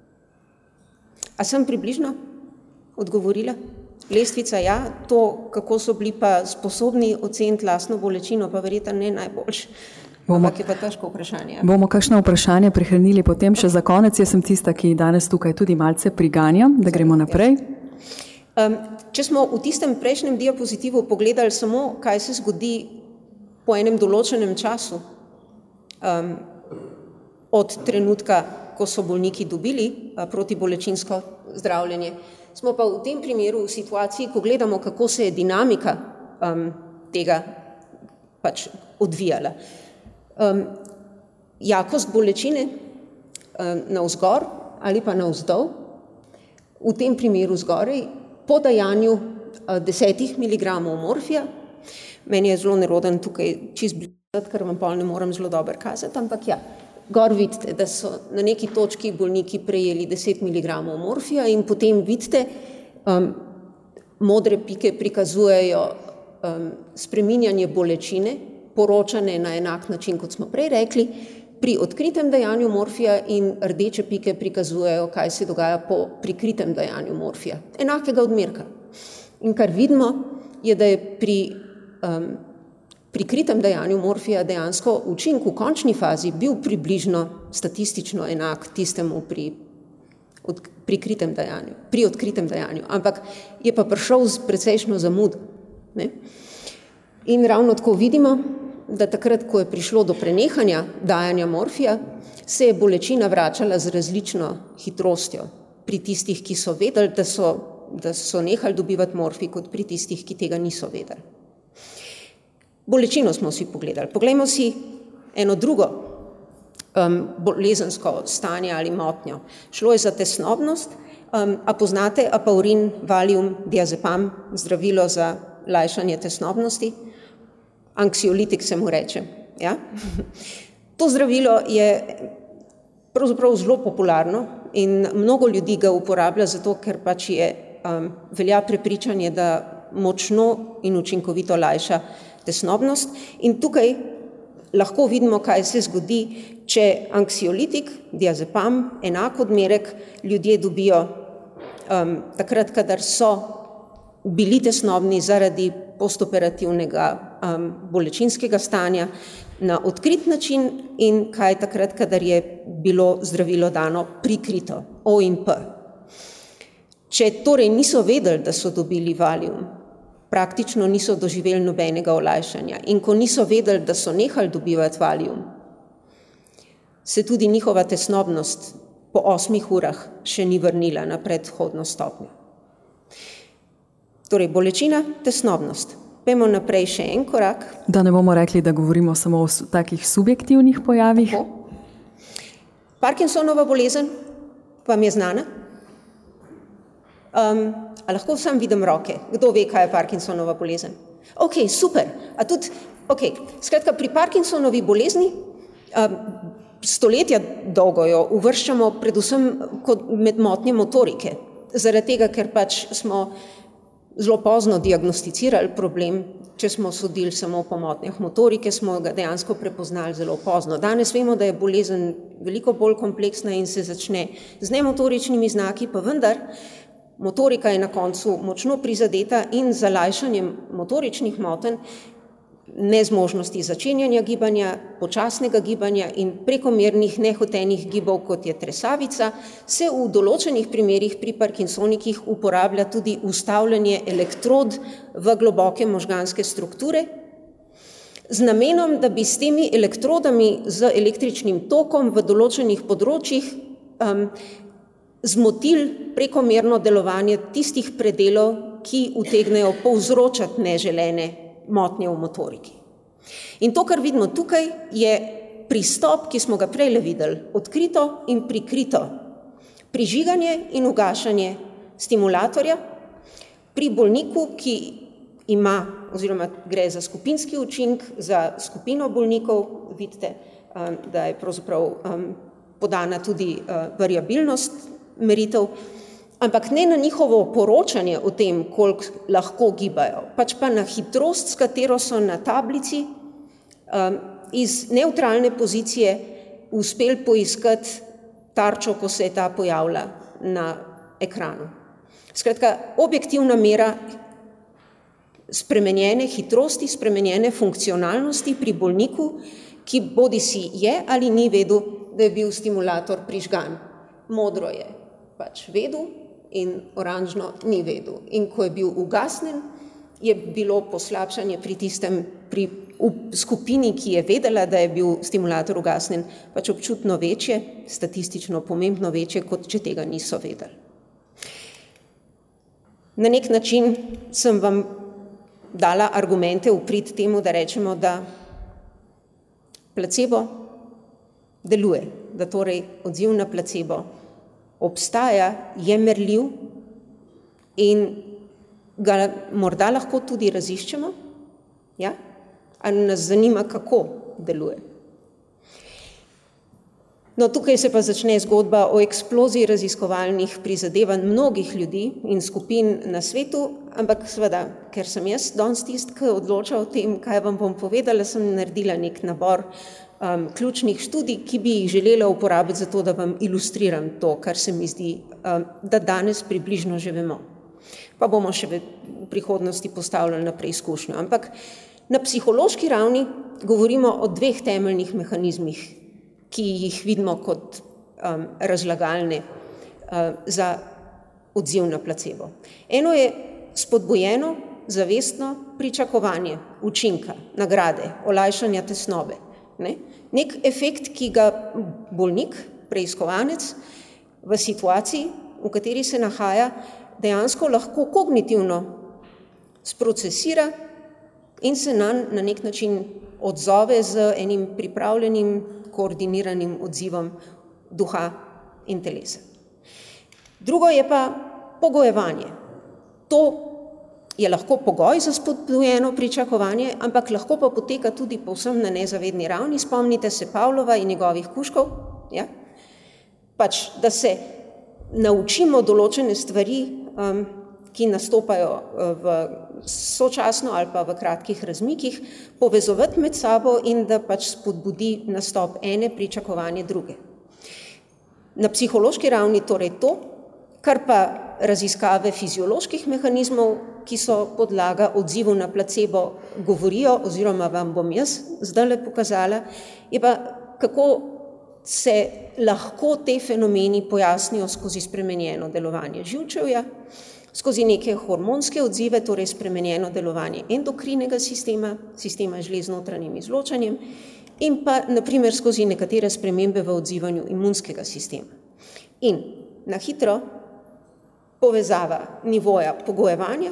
A sem približno odgovorila? Lestvica ja, to, kako so bili pa sposobni oceniti lastno bolečino, pa verjetno ne najboljš. Ampak je pa težko vprašanje. Bomo kakšno vprašanje prihranili potem še za konec. Jaz sem tista, ki danes tukaj tudi malce priganja, da gremo naprej. Um, če smo v tistem prejšnjem diapozitivu pogledali samo, kaj se zgodi po enem določenem času um, od trenutka, ko so bolniki dobili uh, protibolečinsko zdravljenje, smo pa v tem primeru v situaciji, ko gledamo, kako se je dinamika um, tega pač odvijala. Um, jakost bolečine um, navzgor ali pa navzdol, v tem primeru zgoraj, po dajanju desetih miligramov morfija. Meni je zelo neroden tukaj čist blizu, ker vam pol ne moram zelo dobro kazati, ampak ja, gor vidite, da so na neki točki bolniki prejeli deset miligramov morfija in potem vidite, um, modre pike prikazujejo um, spreminjanje bolečine, poročane na enak način, kot smo prej rekli, pri odkritem dajanju morfija in rdeče pike prikazujejo, kaj se dogaja po prikritem dajanju morfija. Enakega odmerka. In kar vidimo, je, da je pri um, prikritem dajanju morfija dejansko učinek v končni fazi bil približno statistično enak tistemu pri, od, prikritem dajanju, pri odkritem dajanju, ampak je pa prišel z precejšnjo zamud. Ne? In ravno tako vidimo, da takrat, ko je prišlo do prenehanja dajanja morfija, se je bolečina vračala z različno hitrostjo pri tistih, ki so vedeli, da so, da so nehali dobivati morfij, kot pri tistih, ki tega niso vedeli. Bolečino smo si pogledali. Poglejmo si eno drugo um, bolezensko stanje ali motnjo. Šlo je za tesnobnost. Um, a poznate apaurin, valium, diazepam, zdravilo za lajšanje tesnobnosti? Anksiolitik se mu reče. Ja? To zdravilo je pravzaprav zelo popularno in mnogo ljudi ga uporablja zato, ker pač je um, velja prepričanje, da močno in učinkovito lajša tesnobnost in tukaj lahko vidimo, kaj se zgodi, če anksiolitik, diazepam, enak odmerek ljudje dobijo um, takrat, kadar so bili tesnobni zaradi postoperativnega um, bolečinskega stanja na odkrit način in kaj takrat, kadar je bilo zdravilo dano prikrito, O in P. Če torej niso vedeli, da so dobili Valium, praktično niso doživeli nobenega olajšanja in ko niso vedeli, da so nehali dobivati Valium, se tudi njihova tesnobnost po osmih urah še ni vrnila na predhodno stopnjo. Torej, bolečina, tesnobnost. Pejmo naprej še en korak. Da ne bomo rekli, da govorimo samo o takih subjektivnih pojavih. Tako. Parkinsonova bolezen vam je znana? Um, a lahko sam vidim roke? Kdo ve, kaj je Parkinsonova bolezen? Ok, super. A tudi, ok, skratka, pri Parkinsonovi bolezni um, stoletja dolgo jo uvrščamo predvsem kot med motnje motorike, zaradi tega, ker pač smo zelo pozno diagnosticirali problem, če smo sodili samo po motnjah motorike, smo ga dejansko prepoznali zelo pozno. Danes vemo, da je bolezen veliko bolj kompleksna in se začne z nemotoričnimi znaki, pa vendar motorika je na koncu močno prizadeta in z lajšanjem motoričnih motenj, nezmožnosti začenjanja gibanja, počasnega gibanja in prekomernih nehotenih gibov, kot je tresavica, se v določenih primerih pri Parkinsonikih uporablja tudi ustavljanje elektrod v globoke možganske strukture, z namenom, da bi s temi elektrodami z električnim tokom v določenih področjih um, zmotili prekomerno delovanje tistih predelov, ki utegnejo povzročati neželene motnje v motoriki. In to, kar vidimo tukaj, je pristop, ki smo ga prej le videli, odkrito in prikrito. Prižiganje in ugašanje stimulatorja pri bolniku, ki ima, oziroma gre za skupinski učink, za skupino bolnikov, vidite, da je pravzaprav podana tudi variabilnost meritev, ampak ne na njihovo poročanje o tem, koliko lahko gibajo, pač pa na hitrost, s katero so na tablici um, iz nevtralne pozicije uspeli poiskati tarčo, ko se je ta pojavila na ekranu. Skratka, objektivna mera spremenjene hitrosti, spremenjene funkcionalnosti pri bolniku, ki bodisi je ali ni vedel, da je bil stimulator prižgan. Modro je pač vedel, in oranžno ni vedel. In ko je bil ugasnen, je bilo poslabšanje pri tistem, pri skupini, ki je vedela, da je bil stimulator ugasnen, pač občutno večje, statistično pomembno večje, kot če tega niso vedeli. Na nek način sem vam dala argumente v prid temu, da rečemo, da placebo deluje, da torej odziv na placebo obstaja, je merljiv in ga morda lahko tudi raziščemo, ja? Ali nas zanima, kako deluje. No, tukaj se pa začne zgodba o eksploziji raziskovalnih prizadevanj mnogih ljudi in skupin na svetu, ampak seveda, ker sem jaz danes tisti, ki odloča o tem, kaj vam bom povedala, sem naredila nek nabor Um, ključnih študij, ki bi jih želela uporabiti za to, da vam ilustriram to, kar se mi zdi, um, da danes približno že vemo. Pa bomo še v prihodnosti postavljali na preizkušnjo. Ampak na psihološki ravni govorimo o dveh temeljnih mehanizmih, ki jih vidimo kot um, razlagalne uh, za odziv na placebo. Eno je spodbujeno, zavestno pričakovanje učinka, nagrade, olajšanja tesnobe. Ne? Nek efekt, ki ga bolnik, preiskovanec v situaciji, v kateri se nahaja, dejansko lahko kognitivno sprocesira in se nanj na nek način odzove z enim pripravljenim, koordiniranim odzivom duha in telesa. Drugo je pa pogojevanje. To je lahko pogoj za spodbujeno pričakovanje, ampak lahko pa poteka tudi povsem na nezavedni ravni. Spomnite se Pavlova in njegovih kužkov, ja? Pač, da se naučimo določene stvari, um, ki nastopajo v sočasno ali pa v kratkih razmikih povezovati med sabo in da pač spodbudi nastop ene, pričakovanje druge. Na psihološki ravni torej to, kar pa raziskave fizioloških mehanizmov, ki so podlaga odzivu na placebo, govorijo, oziroma vam bom jaz zdajle pokazala, je pa kako se lahko te fenomeni pojasnijo skozi spremenjeno delovanje živčevja, skozi neke hormonske odzive, torej spremenjeno delovanje endokrinega sistema, sistema žlez z notranjim izločanjem, in pa naprimer skozi nekatere spremembe v odzivanju imunskega sistema. In na hitro povezava nivoja pogojevanja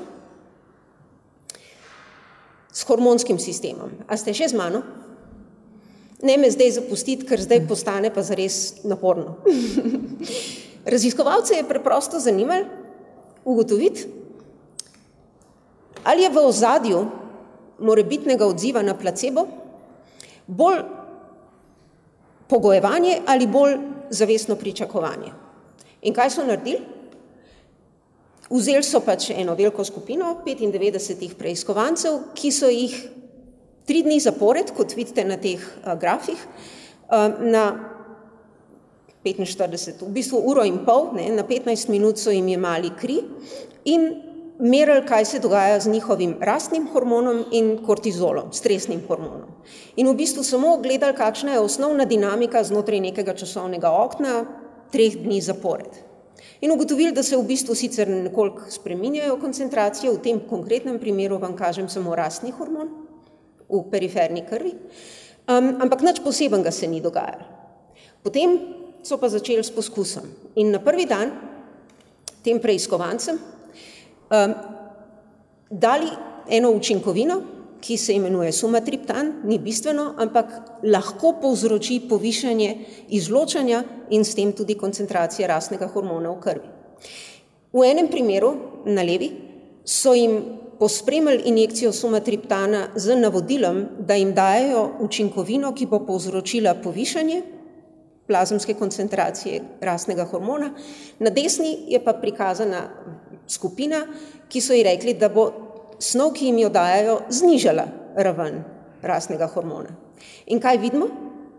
s hormonskim sistemom. A ste še z mano? Ne me zdaj zapustiti, ker zdaj postane pa zares naporno. Raziskovalce je preprosto zanimalo ugotoviti, ali je v ozadju morebitnega odziva na placebo bolj pogojevanje ali bolj zavestno pričakovanje. In kaj so naredili? Vzeli so pač eno veliko skupino, petindevetdesetih preiskovancev, ki so jih tri dni zapored, kot vidite na teh a, grafih, a, na petinštirideset, v bistvu uro in pol, ne, na petnajst minut so jim jemali kri in merili, kaj se dogaja z njihovim rastnim hormonom in kortizolom, stresnim hormonom. In v bistvu samo gledali, kakšna je osnovna dinamika znotraj nekega časovnega okna treh dni zapored. In ugotovili, da se v bistvu sicer nekoliko spreminjajo koncentracije, v tem konkretnem primeru vam kažem samo rastni hormon v periferni krvi, um, ampak nič posebenega se ni dogajalo. Potem so pa začeli s poskusom in na prvi dan tem preiskovancem um, dali eno učinkovino, ki se imenuje sumatriptan, ni bistveno, ampak lahko povzroči povišanje izločanja in s tem tudi koncentracije rastnega hormona v krvi. V enem primeru, na levi, so jim pospremili injekcijo sumatriptana z navodilom, da jim dajejo učinkovino, ki bo povzročila povišanje plazemske koncentracije rastnega hormona. Na desni je pa prikazana skupina, ki so ji rekli, da bo snov, ki jim jo dajajo, znižala raven rastnega hormona. In kaj vidimo?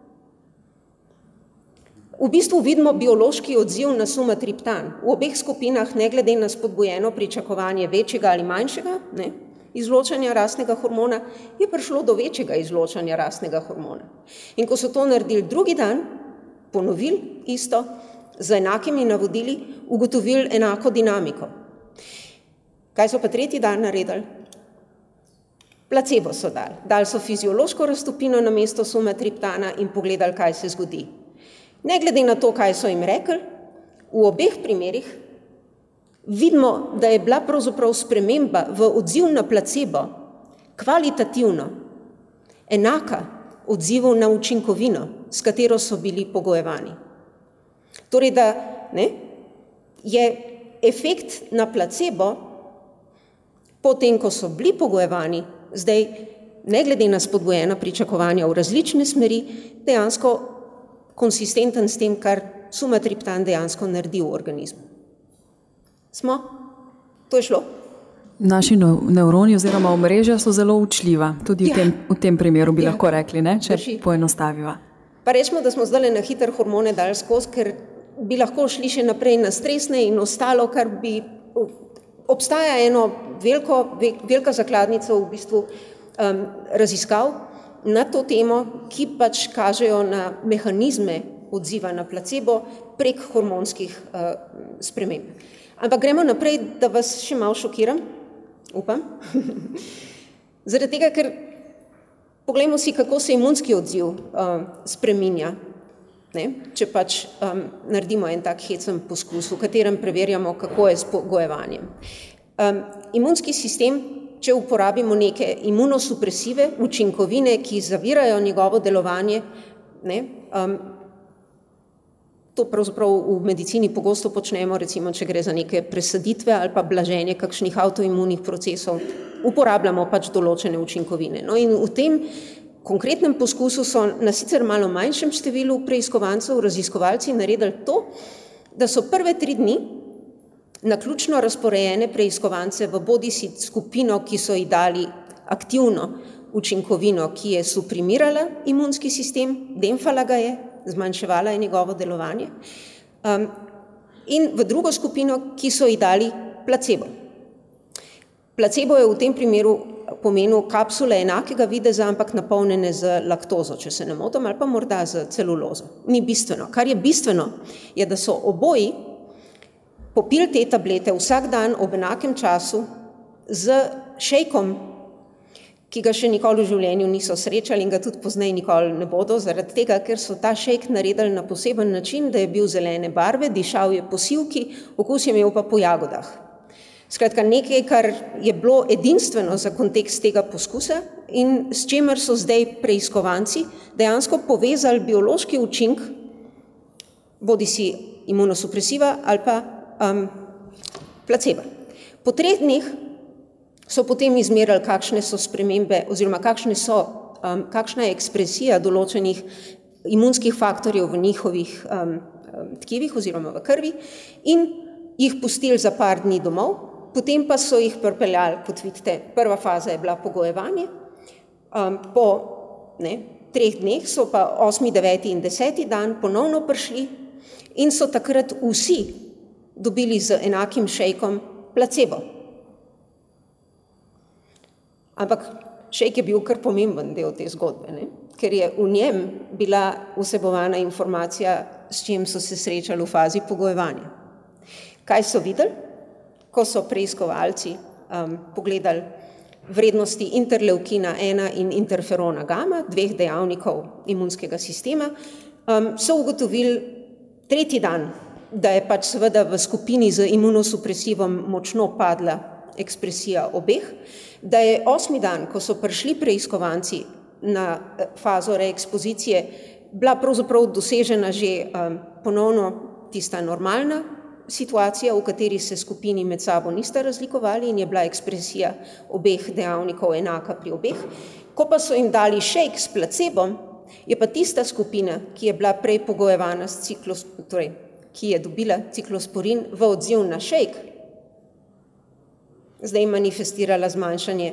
V bistvu vidimo biološki odziv na sumatriptan. V obeh skupinah, ne glede na spodbujeno pričakovanje večjega ali manjšega, ne, izločanja rastnega hormona, je prišlo do večjega izločanja rastnega hormona. In ko so to naredili drugi dan, ponovili isto, z enakimi navodili, ugotovili enako dinamiko. Kaj so pa tretji dan naredili? Placebo so dali. Dali so fiziološko raztopino na mesto sumatriptana in pogledali, kaj se zgodi. Ne glede na to, kaj so jim rekli, v obeh primerih vidimo, da je bila pravzaprav sprememba v odziv na placebo kvalitativno enaka odzivu na učinkovino, s katero so bili pogojevani. Torej, da ne, je efekt na placebo potem, ko so bili pogojevani, zdaj, ne glede na spodbujena pričakovanja v različne smeri, dejansko konsistenten s tem, kar sumatriptan dejansko naredi v organizmu. Smo? To je šlo? Naši nevroni oziroma omrežja so zelo učljiva, tudi v tem, v tem primeru bi ja. lahko rekli, ne, če Drži. poenostaviva. Pa rečemo, da smo zdaj na hiter hormone dali skozi, ker bi lahko šli še naprej na stresne in ostalo, kar bi obstaja eno veliko, velika zakladnica v bistvu um, raziskav na to temo, ki pač kažejo na mehanizme odziva na placebo prek hormonskih uh, sprememb. Ampak gremo naprej, da vas še malo šokiram, upam. Zaradi tega, ker poglejmo si, kako se imunski odziv uh, spreminja. Ne? Če pač um, naredimo en tak hecen poskus, v katerem preverjamo, kako je s pogojevanjem. Um, imunski sistem, če uporabimo neke imunosupresive učinkovine, ki zavirajo njegovo delovanje, ne, um, to pravzaprav v medicini pogosto počnemo, recimo, če gre za neke presaditve ali pa blaženje kakšnih avtoimunih procesov, uporabljamo pač določene učinkovine. No, in v tem konkretnem poskusu so na sicer malo manjšem številu preiskovancev raziskovalci naredili to, da so prve tri dni naključno razporejene preiskovance v bodisi skupino, ki so ji dali aktivno učinkovino, ki je suprimirala imunski sistem, demfala ga je, zmanjševala je njegovo delovanje, um, in v drugo skupino, ki so ji dali placebo. Placebo je v tem primeru pomenil kapsule enakega videza, ampak napolnjene z laktozo, če se ne motim, ali pa morda z celulozo. Ni bistveno. Kar je bistveno, je, da so oboji popili te tablete vsak dan ob enakem času z šejkom, ki ga še nikoli v življenju niso srečali in ga tudi pozneje nikoli ne bodo, zaradi tega, ker so ta šejk naredili na poseben način, da je bil zelene barve, dišal je po sivki, okus je imel pa po jagodah. Skratka, nekaj, kar je bilo edinstveno za kontekst tega poskusa in s čemer so zdaj preiskovanci dejansko povezali biološki učink bodisi imunosupresiva ali pa um, placeba. Po treh dneh so potem izmerili, kakšne so spremembe oziroma kakšne so, um, kakšna je ekspresija določenih imunskih faktorjev v njihovih um, tkivih oziroma v krvi in jih pustili za par dni domov, potem pa so jih pripeljali, kot vidite, prva faza je bila pogojevanje, um, po ne, treh dneh so pa osmi, deveti in deseti dan ponovno prišli in so takrat vsi dobili z enakim šejkom placebo. Ampak šejk je bil kar pomemben del te zgodbe, ne? Ker je v njem bila vsebovana informacija, s čim so se srečali v fazi pogojevanja. Kaj so videli, ko so preiskovalci um, pogledali vrednosti interleukina ena in interferona gamma, dveh dejavnikov imunskega sistema, um, so ugotovili tretji dan, da je pač seveda v skupini z imunosupresivom močno padla ekspresija obeh, da je osmi dan, ko so prišli preiskovanci na fazo reekspozicije, bila pravzaprav dosežena že um, ponovno tista normalna situacija, v kateri se skupini med sabo nista razlikovali in je bila ekspresija obeh dejavnikov enaka pri obeh. Ko pa so jim dali šejk s placebom, je pa tista skupina, ki je bila prej pogojevana s ciklos, torej, ki je dobila ciklosporin v odziv na šejk, zdaj manifestirala zmanjšanje,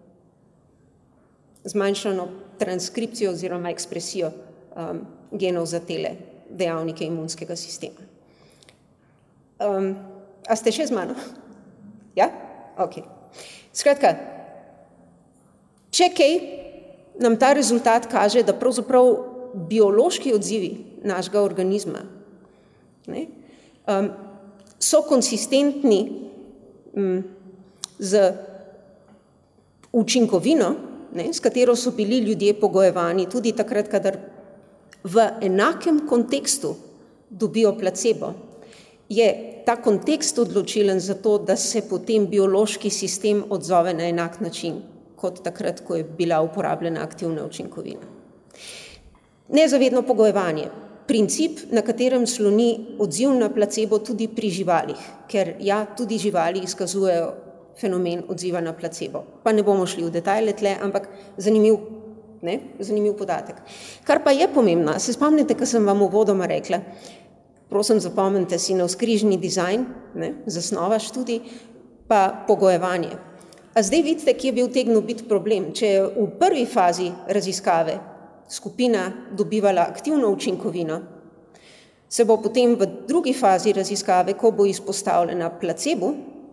zmanjšano transkripcijo oziroma ekspresijo um, genov za tele dejavnike imunskega sistema. Um, a ste še z mano? Ja? Ok. Skratka, če kaj, nam ta rezultat kaže, da pravzaprav biološki odzivi našega organizma ne, um, so konsistentni um, z učinkovino, ne, s katero so bili ljudje pogojevani, tudi takrat, kadar v enakem kontekstu dobijo placebo, je ta kontekst odločilen za to, da se potem biološki sistem odzove na enak način, kot takrat, ko je bila uporabljena aktivna učinkovina. Nezavedno pogojevanje. Princip, na katerem sloni odziv na placebo tudi pri živalih, ker ja, tudi živali izkazujejo fenomen odziva na placebo. Pa ne bomo šli v detajle tle, ampak zanimiv, ne, zanimiv podatek. Kar pa je pomembno, se spomnite, ko sem vam uvodoma rekla, prosim, zapomnite si navzkrižni dizajn, ne, zasnova študij, pa pogojevanje. A zdaj vidite, kje bi utegnil biti problem. Če je v prvi fazi raziskave skupina dobivala aktivno učinkovino, se bo potem v drugi fazi raziskave, ko bo izpostavljena placebu,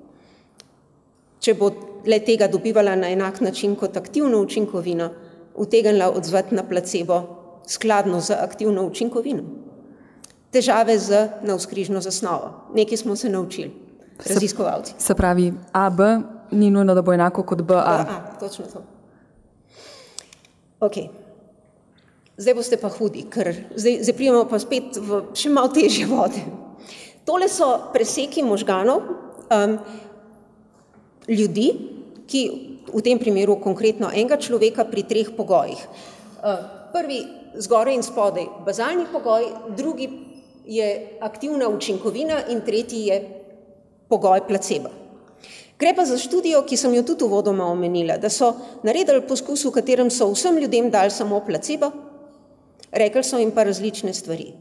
če bo le tega dobivala na enak način kot aktivno učinkovino, utegnila odzvati na placebo skladno z aktivno učinkovino. Težave z navzkrižno zasnovo. Nekaj smo se naučili, raziskovalci. Se, se pravi, A B ni nujno, da bo enako kot B A. B A, točno to. Ok. Zdaj boste pa hudi, ker zdaj, zdaj prijemo pa spet v še malo težje vode. Tole so preseki možganov um, ljudi, ki v tem primeru konkretno enega človeka pri treh pogojih. Uh, prvi zgoraj in spodaj bazalni pogoj, drugi je aktivna učinkovina in tretji je pogoj placebo. Gre pa za študijo, ki sem jo tudi uvodoma omenila, da so naredili poskus, v katerem so vsem ljudem dali samo placebo, rekli so jim pa različne stvari.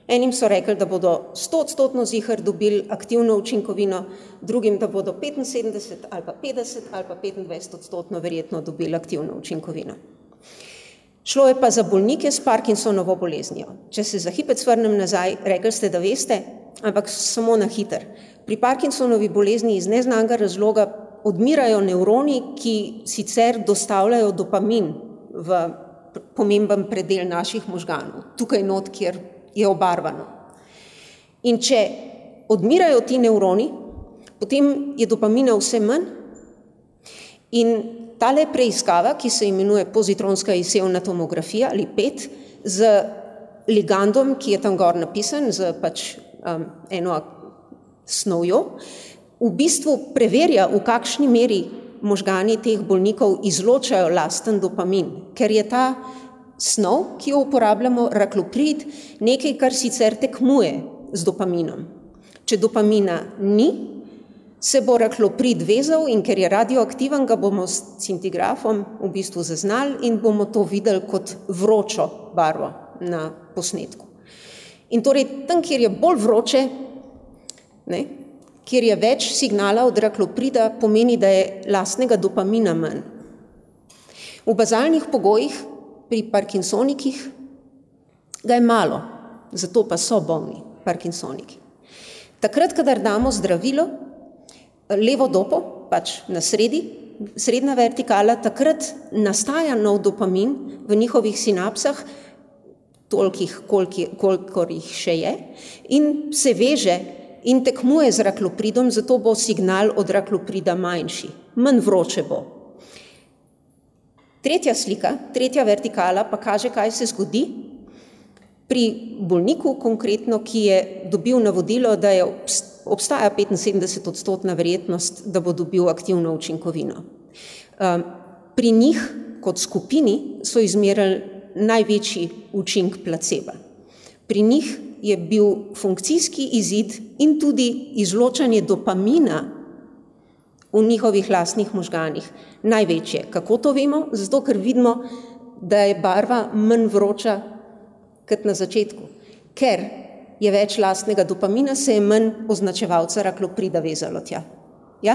Enim so rekli, da bodo stoodstotno ziher dobili aktivno učinkovino, drugim, da bodo petinsedemdeset ali pa petdeset ali pa petindvajset odstotno verjetno dobili aktivno učinkovino. Šlo je pa za bolnike s Parkinsonovo boleznijo. Če se za hipec vrnem nazaj, rekli ste, da veste, ampak samo na hiter. Pri Parkinsonovi bolezni iz neznanega razloga odmirajo nevroni, ki sicer dostavljajo dopamin v pomemben predel naših možganov, tukaj not, kjer je obarvano. In če odmirajo ti nevroni, potem je dopamina vse manj in tale preiskava, ki se imenuje pozitronska izsevna tomografija ali P E T, z ligandom, ki je tam gor napisan, z pač um, eno snovjo, v bistvu preverja, v kakšni meri možgani teh bolnikov izločajo lasten dopamin, ker je ta snov, ki jo uporabljamo, rakloprid, nekaj, kar sicer tekmuje z dopaminom. Če dopamina ni, se bo rakloprid vezal in ker je radioaktiven, ga bomo s cintigrafom v bistvu zaznali in bomo to videli kot vročo barvo na posnetku. In torej tam, kjer je bolj vroče, ne, kjer je več signala od rakloprida, pomeni, da je lastnega dopamina manj. V bazalnih pogojih pri Parkinsonikih ga je malo, zato pa so bolni Parkinsoniki. Takrat, kadar damo zdravilo, levo dopo, pač na sredi, srednja vertikala, takrat nastaja nov dopamin v njihovih sinapsah, tolikih, kolikor jih še je, in se veže in tekmuje z raklopridom, zato bo signal od rakloprida manjši, manj vroče bo. Tretja slika, tretja vertikala pa kaže, kaj se zgodi pri bolniku konkretno, ki je dobil navodilo, da je obstaja petinsedemdeset odstotna verjetnost, da bo dobil aktivno učinkovino. Pri njih kot skupini so izmerili največji učink placeba. Pri njih je bil funkcijski izid in tudi izločanje dopamina v njihovih lastnih možganih največje. Kako to vemo? Zato, ker vidimo, da je barva manj vroča kot na začetku. Ker je več lastnega dopamina, se je manj označevalca rakloprida vezalo tja. Ja?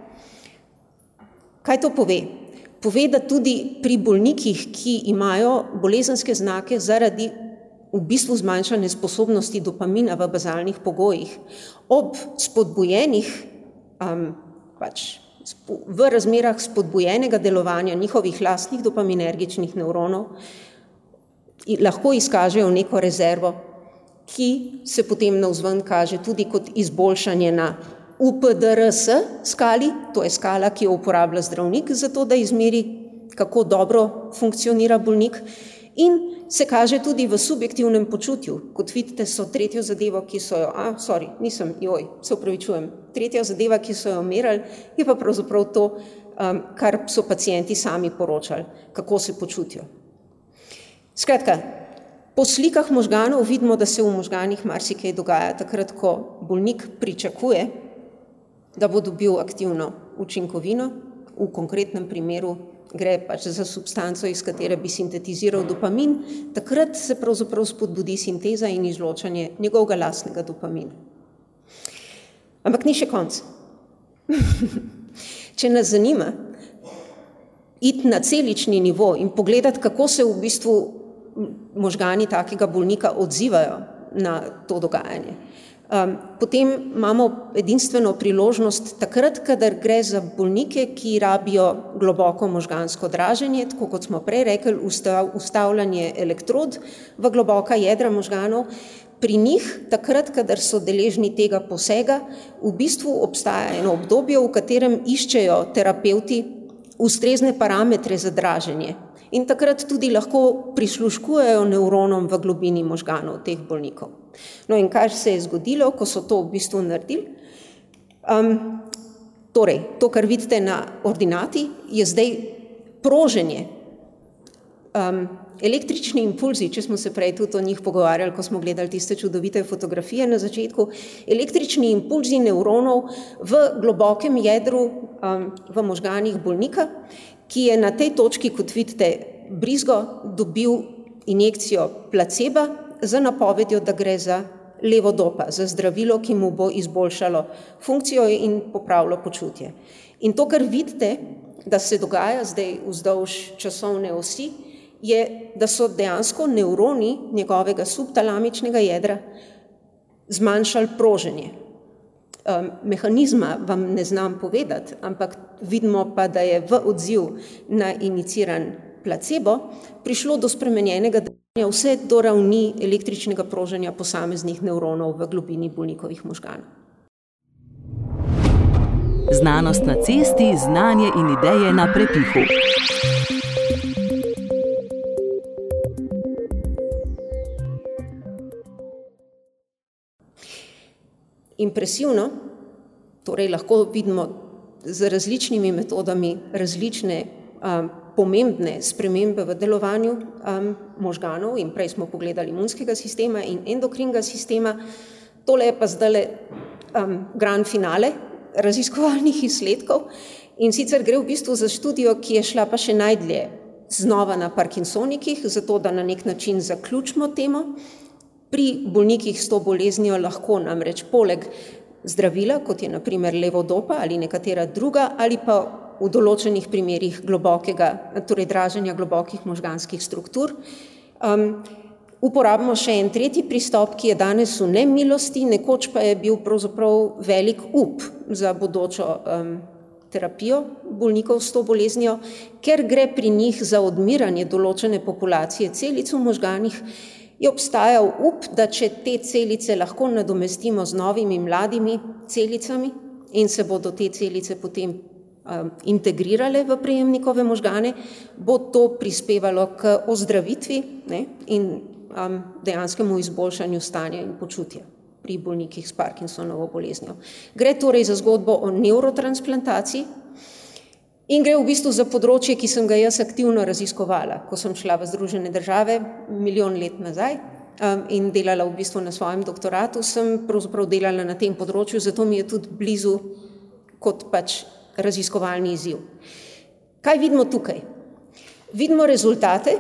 Kaj to pove? Pove, da tudi pri bolnikih, ki imajo bolezenske znake zaradi v bistvu zmanjšane sposobnosti dopamina v bazalnih pogojih, ob spodbujenih, um, pač v razmerah spodbujenega delovanja njihovih lastnih dopaminergičnih nevronov, lahko izkažejo neko rezervo, ki se potem navzven kaže tudi kot izboljšanje na U P D R S skali, to je skala, ki jo uporablja zdravnik, zato da izmeri, kako dobro funkcionira bolnik, in se kaže tudi v subjektivnem počutju. Kot vidite, so tretjo zadevo, ki so jo, a, sorry, nisem, joj, se opravičujem, tretja zadeva, ki so jo merali, je pa pravzaprav to, um, kar so pacienti sami poročali, kako se počutijo. Skratka, po slikah možganov vidimo, da se v možganih marsikaj dogaja takrat, ko bolnik pričakuje, da bo dobil aktivno učinkovino, v konkretnem primeru gre pač za substanco, iz katere bi sintetiziral dopamin, takrat se pravzaprav spodbudi sinteza in izločanje njegovega lastnega dopamina. Ampak ni še konc. Če nas zanima iti na celični nivo in pogledati, kako se v bistvu možgani takega bolnika odzivajo na to dogajanje, Um, potem imamo edinstveno priložnost takrat, kadar gre za bolnike, ki rabijo globoko možgansko draženje, tako kot smo prej rekli, ustav, ustavljanje elektrod v globoka jedra možganov. Pri njih, takrat, kadar so deležni tega posega, v bistvu obstaja eno obdobje, v katerem iščejo terapevti ustrezne parametre za draženje. In takrat tudi lahko prisluškujejo nevronom v globini možganov teh bolnikov. No in kaj se je zgodilo, ko so to v bistvu naredili? Um, torej, to, kar vidite na ordinati, je zdaj proženje. Um, električni impulzi, če smo se prej tudi o njih pogovarjali, ko smo gledali tiste čudovite fotografije na začetku, električni impulzi nevronov v globokem jedru um, v možganih bolnika, ki je na tej točki, kot vidite, brizgo dobil injekcijo placeba z napovedjo, da gre za levodopa, za zdravilo, ki mu bo izboljšalo funkcijo in popravilo počutje. In to, kar vidite, da se dogaja zdaj vzdolž časovne osi, je, da so dejansko nevroni njegovega subtalamičnega jedra zmanjšali proženje. Um, mehanizma vam ne znam povedati, ampak vidimo pa, da je v odziv na iniciran placebo prišlo do spremenjenega delovanja vse do ravni električnega proženja posameznih nevronov v globini bolnikovih možganov. Znanost na cesti, znanje in ideje na prepihu. Impresivno, torej lahko vidimo z različnimi metodami različne um, pomembne spremembe v delovanju um, možganov in prej smo pogledali imunskega sistema in endokrinega sistema. Tole je pa zdaj um, grand finale raziskovalnih izsledkov in sicer gre v bistvu za študijo, ki je šla pa še najdlje znova na Parkinsonikih, zato da na nek način zaključimo temo. Pri bolnikih s to boleznijo lahko namreč poleg zdravila, kot je na primer levodopa ali nekatera druga, ali pa v določenih primerih globokega, torej draženja globokih možganskih struktur, um, uporabimo še en tretji pristop, ki je danes v nemilosti, nekoč pa je bil pravzaprav velik up za bodočo um, terapijo bolnikov s to boleznijo, ker gre pri njih za odmiranje določene populacije celic v možganih, je obstajal up, da če te celice lahko nadomestimo z novimi mladimi celicami in se bodo te celice potem um, integrirale v prejemnikove možgane, bo to prispevalo k ozdravitvi, ne, in um, dejanskemu izboljšanju stanja in počutja pri bolnikih s Parkinsonovo boleznijo. Gre torej za zgodbo o nevrotransplantaciji in gre v bistvu za področje, ki sem ga jaz aktivno raziskovala, ko sem šla v Združene države milijon let nazaj um, in delala v bistvu na svojem doktoratu, sem pravzaprav delala na tem področju, zato mi je tudi blizu kot pač raziskovalni izziv. Kaj vidimo tukaj? Vidimo rezultate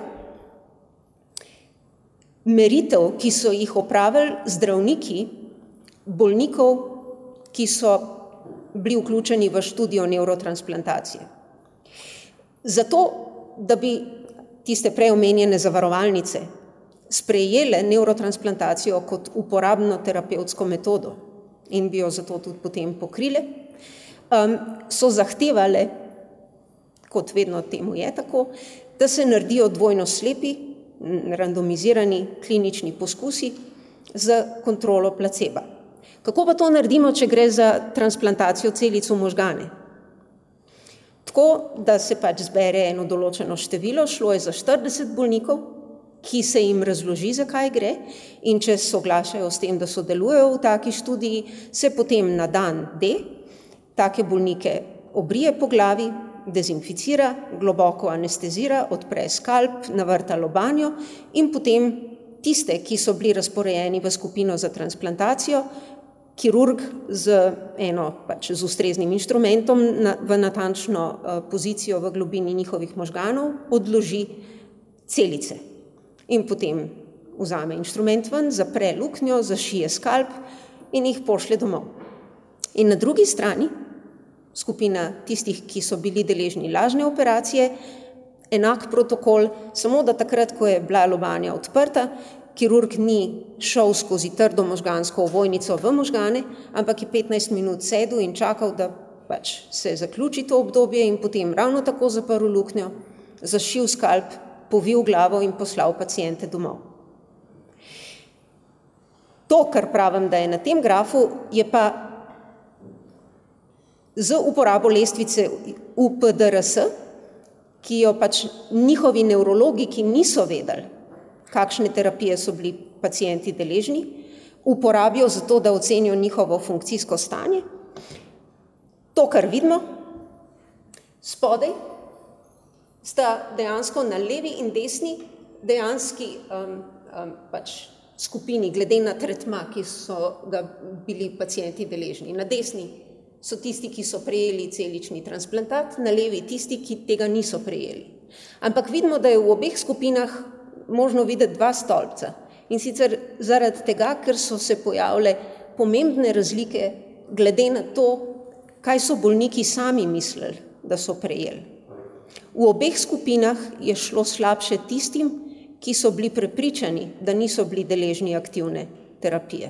meritev, ki so jih opravili zdravniki bolnikov, ki so bili vključeni v študijo nevrotransplantacije. Zato, da bi tiste prej omenjene zavarovalnice sprejele nevrotransplantacijo kot uporabno terapevtsko metodo in bi jo zato tudi potem pokrile, um, so zahtevale, kot vedno temu je tako, da se naredijo dvojno slepi, randomizirani klinični poskusi z kontrolo placeba. Kako pa to naredimo, če gre za transplantacijo celic v možgane? Tako, da se pač zbere eno določeno število, šlo je za štirideset bolnikov, ki se jim razloži, zakaj gre, in če soglašajo s tem, da sodelujejo v taki študiji, se potem na dan D take bolnike obrije po glavi, dezinficira, globoko anestezira, odpre skalp, navrta lobanjo in potem tiste, ki so bili razporejeni v skupino za transplantacijo, kirurg z eno, pač z ustreznim inštrumentom na, v natančno uh, pozicijo v globini njihovih možganov odloži celice. In potem vzame inštrument ven, zapre luknjo, zašije skalp in jih pošlje domov. In na drugi strani skupina tistih, ki so bili deležni lažne operacije, enak protokol, samo da takrat, ko je bila lobanja odprta, kirurg ni šel skozi trdo možgansko ovojnico v možgane, ampak je petnajst minut sedel in čakal, da pač se zaključi to obdobje in potem ravno tako zaprl luknjo, zašil skalp, povil glavo in poslal paciente domov. To, kar pravim, da je na tem grafu, je pa z uporabo lestvice U P D R S, ki jo pač njihovi nevrologi, ki niso vedeli, kakšne terapije so bili pacienti deležni, uporabijo za to, da ocenijo njihovo funkcijsko stanje. To, kar vidimo spodaj, sta dejansko na levi in desni dejanski um, um, pač skupini, glede na tretma, ki so ga bili pacienti deležni. Na desni so tisti, ki so prejeli celični transplantat, na levi tisti, ki tega niso prejeli. Ampak vidimo, da je v obeh skupinah možno videti dva stolpca. In sicer zaradi tega, ker so se pojavile pomembne razlike glede na to, kaj so bolniki sami mislili, da so prejeli. V obeh skupinah je šlo slabše tistim, ki so bili prepričani, da niso bili deležni aktivne terapije.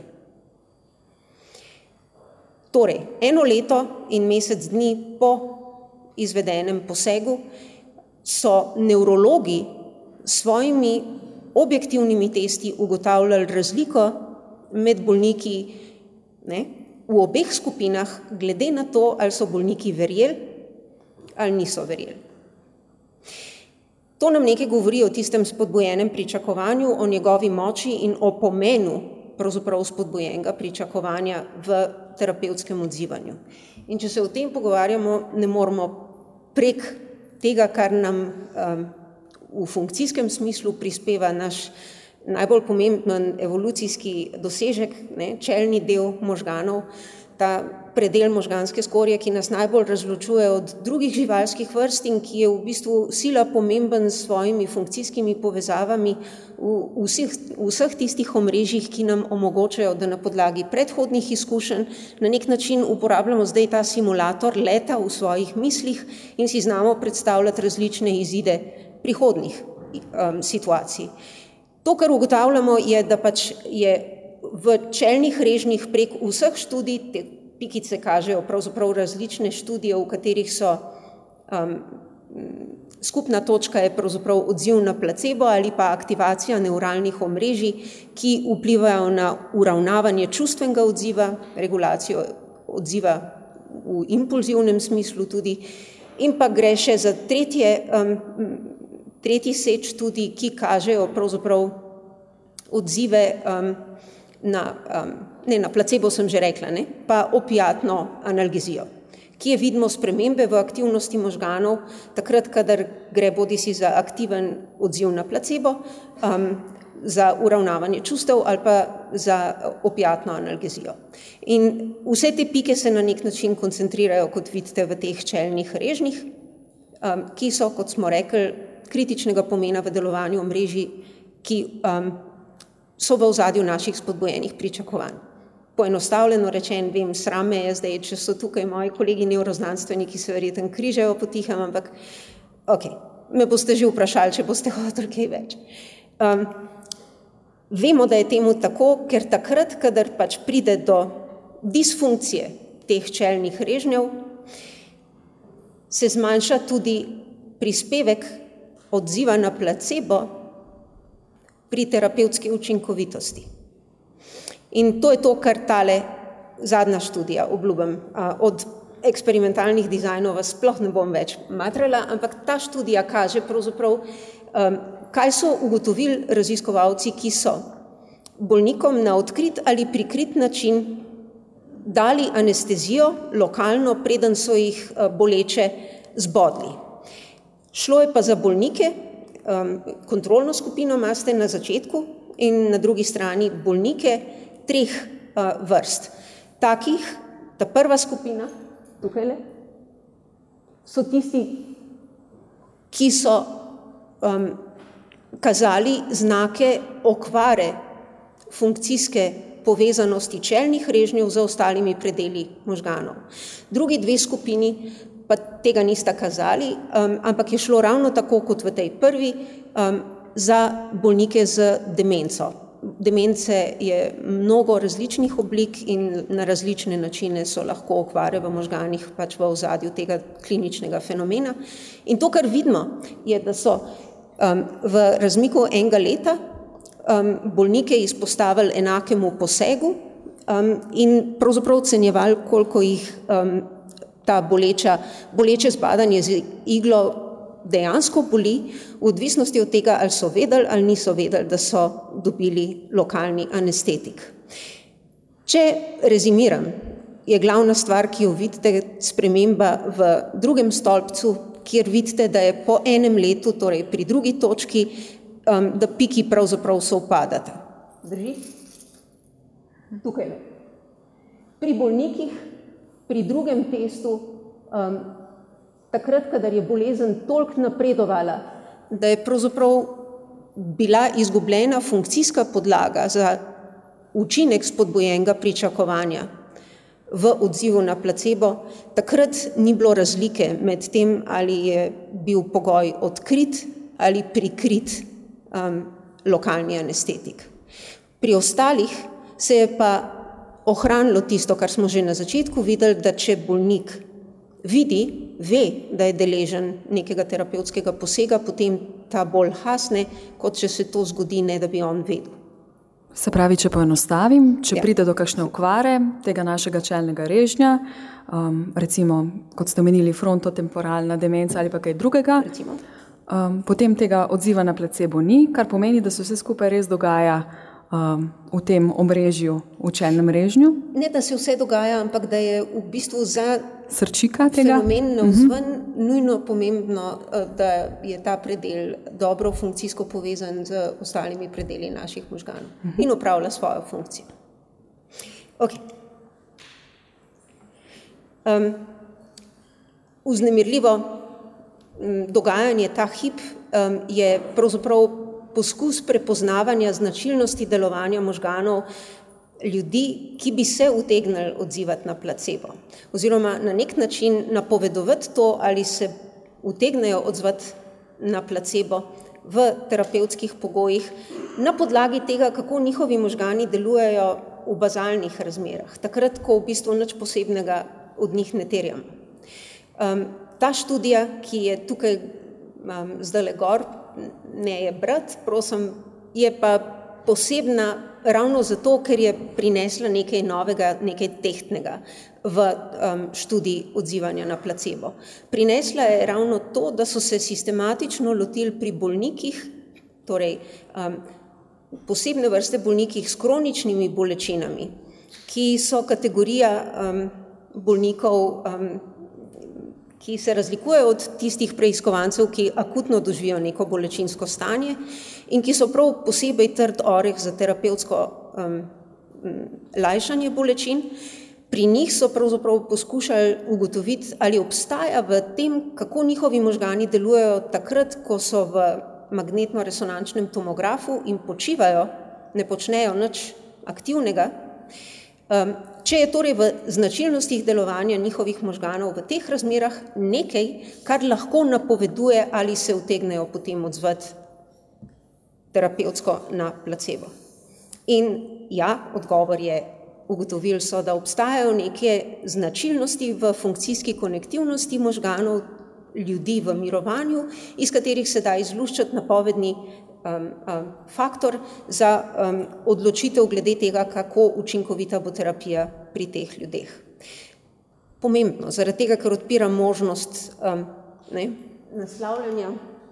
Torej, eno leto in mesec dni po izvedenem posegu so nevrologi s svojimi objektivnimi testi ugotavljali razliko med bolniki, ne, v obeh skupinah, glede na to, ali so bolniki verjeli ali niso verjeli. To nam nekaj govori o tistem spodbujenem pričakovanju, o njegovi moči in o pomenu pravzaprav spodbujenega pričakovanja v terapevtskem odzivanju. In če se o tem pogovarjamo, ne moramo prek tega, kar nam um, v funkcijskem smislu prispeva naš najbolj pomemben evolucijski dosežek, ne, čelni del možganov, ta predel možganske skorje, ki nas najbolj razločuje od drugih živalskih vrst in ki je v bistvu sila pomemben s svojimi funkcijskimi povezavami v vseh, v vseh tistih omrežjih, ki nam omogočajo, da na podlagi predhodnih izkušenj na nek način uporabljamo zdaj ta simulator leta v svojih mislih in si znamo predstavljati različne izide prihodnih um, situacij. To, kar ugotavljamo, je, da pač je v čelnih režnjih prek vseh študij, te pikice kažejo pravzaprav različne študije, v katerih so um, skupna točka je pravzaprav odziv na placebo ali pa aktivacija neuralnih omrežij, ki vplivajo na uravnavanje čustvenega odziva, regulacijo odziva v impulzivnem smislu tudi, in pa gre še za tretje, um, tretji set študij, ki kažejo pravzaprav odzive um, na, um, ne, na placebo sem že rekla, ne, pa opiatno analgezijo, ki je vidimo spremembe v aktivnosti možganov, takrat, kadar gre bodisi za aktiven odziv na placebo, um, za uravnavanje čustev ali pa za opiatno analgezijo. In vse te pike se na nek način koncentrirajo, kot vidite, v teh čelnih režnjih, um, ki so, kot smo rekli, kritičnega pomena v delovanju omrežij, ki um, so v ozadju naših spodbujenih pričakovanj. Poenostavljeno rečen, vem, sram me je zdaj, če so tukaj moji kolegi nevroznanstveniki, se verjetno križajo po tihem, ampak ok, me boste že vprašali, če boste hoteli kaj več. Um, vemo, da je temu tako, ker takrat, kadar pač pride do disfunkcije teh čelnih režnjev, se zmanjša tudi prispevek odziva na placebo pri terapevtski učinkovitosti. In to je to, kar tale zadnja študija, obljubim, od eksperimentalnih dizajnov vas sploh ne bom več matrala, ampak ta študija kaže pravzaprav, kaj so ugotovili raziskovalci, ki so bolnikom na odkrit ali prikrit način dali anestezijo lokalno, preden so jih boleče zbodli. Šlo je pa za bolnike, kontrolno skupino imate na začetku in na drugi strani bolnike treh vrst. Takih, ta prva skupina, tukajle, so tisti, ki so um, kazali znake okvare funkcijske povezanosti čelnih režnjev z ostalimi predeli možganov. Drugi dve skupini pa tega nista kazali, um, ampak je šlo ravno tako kot v tej prvi um, za bolnike z demenco. Demence je mnogo različnih oblik in na različne načine so lahko okvare v možganih pač v ozadju tega kliničnega fenomena. In to, kar vidimo, je, da so um, v razmiku enega leta um, bolnike izpostavili enakemu posegu um, in pravzaprav ocenjevali, koliko jih um, ta boleča, boleče zbadanje z iglo dejansko boli, v odvisnosti od tega, ali so vedeli ali niso vedeli, da so dobili lokalni anestetik. Če rezimiram, je glavna stvar, ki jo vidite, sprememba v drugem stolpcu, kjer vidite, da je po enem letu, torej pri drugi točki, um, da piki pravzaprav sovpadata. Drži? Tukaj. Pri bolnikih, pri drugem testu, um, takrat, kadar je bolezen toliko napredovala, da je pravzaprav bila izgubljena funkcijska podlaga za učinek spodbujenega pričakovanja v odzivu na placebo, takrat ni bilo razlike med tem, ali je bil pogoj odkrit ali prikrit um, lokalni anestetik. Pri ostalih se je pa ohranilo tisto, kar smo že na začetku videli, da če bolnik vidi, ve, da je deležen nekega terapevtskega posega, potem ta bolj hasne, kot če se to zgodi, ne da bi on vedel. Se pravi, če poenostavim, če Ja. pride do kakšne okvare tega našega čelnega režnja, um, recimo, kot ste omenili, frontotemporalna demenca ali pa kaj drugega, Recimo. um, potem tega odziva na placebo ni, kar pomeni, da se vse skupaj res dogaja um, v tem omrežju, v čelnem režnju, Ne, da se vse dogaja, ampak da je v bistvu za srčika tega. fenomen navzven nujno pomembno, eh, da je ta predel dobro funkcijsko povezan z ostalimi predeli naših možganov in opravlja svojo funkcijo. Okay. Um, vznemirljivo m, dogajanje ta hip um, je pravzaprav poskus prepoznavanja značilnosti delovanja možganov ljudi, ki bi se utegnili odzivati na placebo, oziroma na nek način napovedovati to, ali se utegnejo odzvati na placebo v terapevtskih pogojih, na podlagi tega, kako njihovi možgani delujejo v bazalnih razmerah, takrat, ko v bistvu nič posebnega od njih ne terjamo. Um, ta študija, ki je tukaj um, zdajle gor, ne je brati, prosim, je pa posebna ravno zato, ker je prinesla nekaj novega, nekaj tehtnega v um, študiji odzivanja na placebo. Prinesla je ravno to, da so se sistematično lotili pri bolnikih, torej um, posebne vrste bolnikih s kroničnimi bolečinami, ki so kategorija um, bolnikov, um, ki se razlikujejo od tistih preiskovancev, ki akutno doživijo neko bolečinsko stanje in ki so prav posebej trd oreh za terapevtsko um, lajšanje bolečin. Pri njih so pravzaprav poskušali ugotoviti, ali obstaja v tem, kako njihovi možgani delujejo takrat, ko so v magnetno-resonančnem tomografu in počivajo, ne počnejo nič aktivnega. Um, če je torej v značilnostih delovanja njihovih možganov v teh razmerah nekaj, kar lahko napoveduje, ali se utegnejo potem odzvati terapevtsko na placebo. In ja, odgovor je, ugotovili so, da obstajajo neke značilnosti v funkcijski konektivnosti možganov ljudi v mirovanju, iz katerih se da izluščati napovedni Um, um, faktor za um, odločitev glede tega, kako učinkovita bo terapija pri teh ljudeh. Pomembno, zaradi tega, ker odpira možnost um, ne, naslavljanja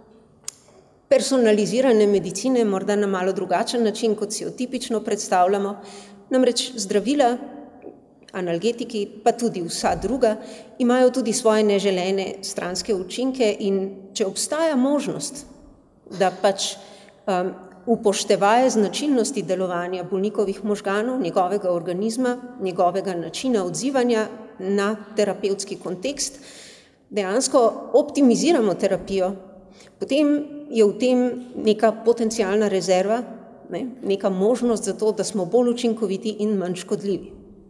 personalizirane medicine, morda na malo drugačen način, kot si jo tipično predstavljamo. Namreč zdravila, analgetiki, pa tudi vsa druga, imajo tudi svoje neželene stranske učinke in če obstaja možnost, da pač Um, upoštevaje značilnosti delovanja bolnikovih možganov, njegovega organizma, njegovega načina odzivanja na terapevtski kontekst, dejansko optimiziramo terapijo, potem je v tem neka potencialna rezerva, ne, neka možnost za to, da smo bolj učinkoviti in manj škodljivi.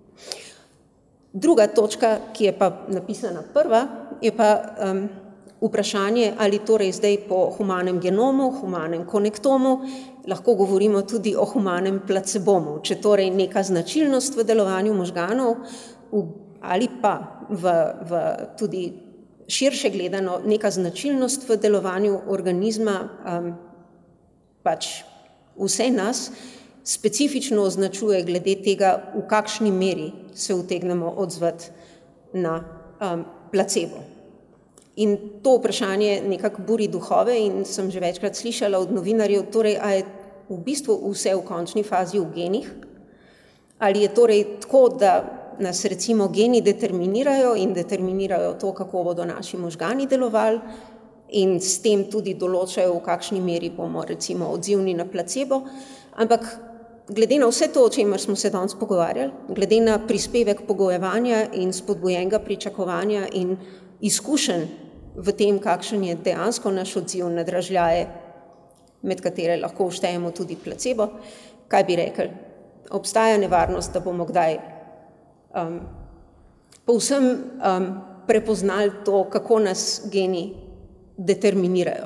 Druga točka, ki je pa napisana prva, je pa um, vprašanje, ali torej zdaj po humanem genomu, humanem konektomu, lahko govorimo tudi o humanem placebomu, če torej neka značilnost v delovanju možganov v, ali pa v, v tudi širše gledano neka značilnost v delovanju organizma um, pač vse nas specifično označuje glede tega, v kakšni meri se utegnemo odzvati na um, placebo. In to vprašanje nekako buri duhove in sem že večkrat slišala od novinarjev, torej, a je v bistvu vse v končni fazi v genih, ali je torej tako, da nas recimo geni determinirajo in determinirajo to, kako bodo naši možgani delovali in s tem tudi določajo, v kakšni meri bomo recimo odzivni na placebo, ampak glede na vse to, o čemer smo se danes pogovarjali, glede na prispevek pogojevanja in spodbujenega pričakovanja in izkušenj v tem, kakšen je dejansko naš odziv na dražljaje, med katere lahko vštejemo tudi placebo, kaj bi rekli? Obstaja nevarnost, da bomo kdaj um, povsem um, prepoznali to, kako nas geni determinirajo.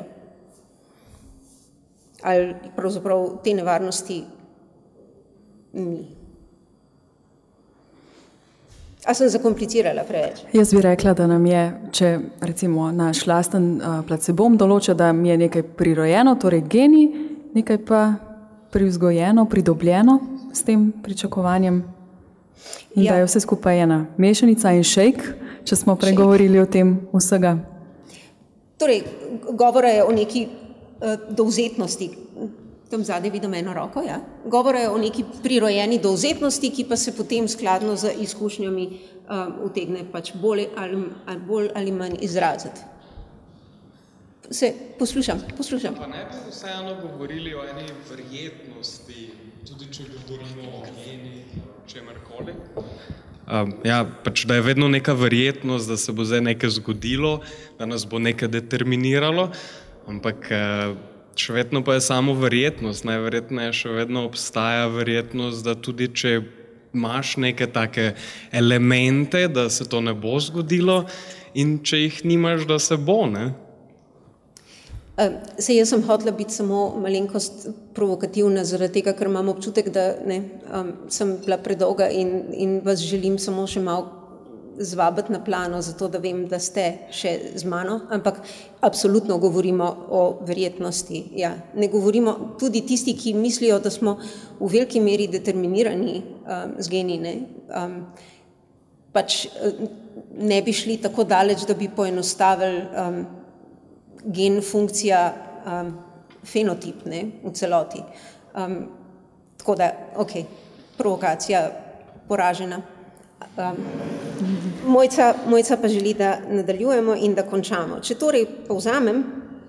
Ali pravzaprav te nevarnosti ni. A sem zakomplicirala preveč? Jaz bi rekla, da nam je, če recimo naš lasten uh, placebom določa, da mi je nekaj prirojeno, torej geni, nekaj pa privzgojeno, pridobljeno s tem pričakovanjem. In ja. Da je vse skupaj ena mešanica in šejk, če smo pregovorili o tem vsega. Torej, govora je o neki uh, dovzetnosti. Tam zadaj vidim eno roko, ja. Govora je o neki prirojeni dovzetnosti, ki pa se potem skladno z izkušnjami um, utegne pač bolj ali, ali, bolj ali manj izraziti. Se poslušam, poslušam. Pa ne bi vseeno govorili o eni verjetnosti, tudi če govorimo o geni, čemerkoli? Um, ja, pač da je vedno neka verjetnost, da se bo zdaj nekaj zgodilo, da nas bo nekaj determiniralo, ampak uh, še vedno pa je samo verjetnost, najverjetneje še vedno obstaja verjetnost, da tudi če imaš neke take elemente, da se to ne bo zgodilo in če jih nimaš, da se bo, ne? Se jaz sem hotela biti samo malenkost provokativna, zaradi tega, ker imam občutek, da ne, um, sem bila predolga in, in vas želim samo še malo zvabiti na plano, zato da vem, da ste še z mano, ampak absolutno govorimo o verjetnosti. Ja. Ne govorimo tudi tisti, ki mislijo, da smo v veliki meri determinirani um, z geni, ne, um, pač ne bi šli tako daleč, da bi poenostavili um, gen funkcija um, fenotip, ne, v celoti. Um, tako da, ok, provokacija poražena. Um, Mojca, Mojca pa želi, da nadaljujemo in da končamo. Če torej povzamem,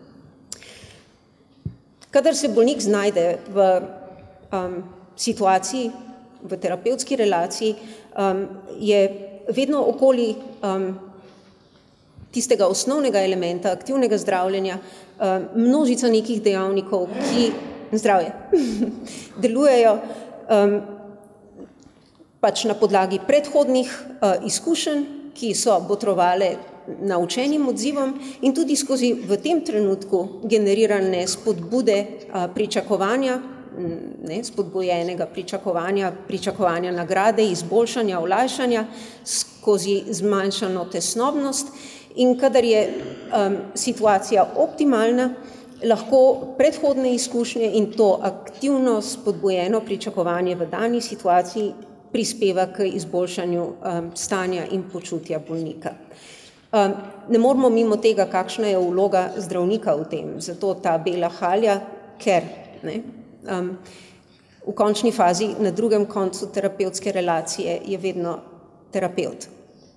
kadar se bolnik znajde v um, situaciji, v terapevtski relaciji, um, je vedno okoli um, tistega osnovnega elementa, aktivnega zdravljenja, um, množica nekih dejavnikov, ki zdravje delujejo um, pač na podlagi predhodnih uh, izkušenj, ki so botrovale naučenim odzivom in tudi skozi v tem trenutku generirane spodbude uh, pričakovanja, ne, spodbujenega pričakovanja, pričakovanja nagrade, izboljšanja, olajšanja, skozi zmanjšano tesnobnost in kadar je um, situacija optimalna, lahko predhodne izkušnje in to aktivno spodbujeno pričakovanje v dani situaciji prispeva k izboljšanju um, stanja in počutja bolnika. Um, ne moramo mimo tega, kakšna je vloga zdravnika v tem, zato ta bela halja, ker ne, um, v končni fazi na drugem koncu terapevtske relacije je vedno terapevt.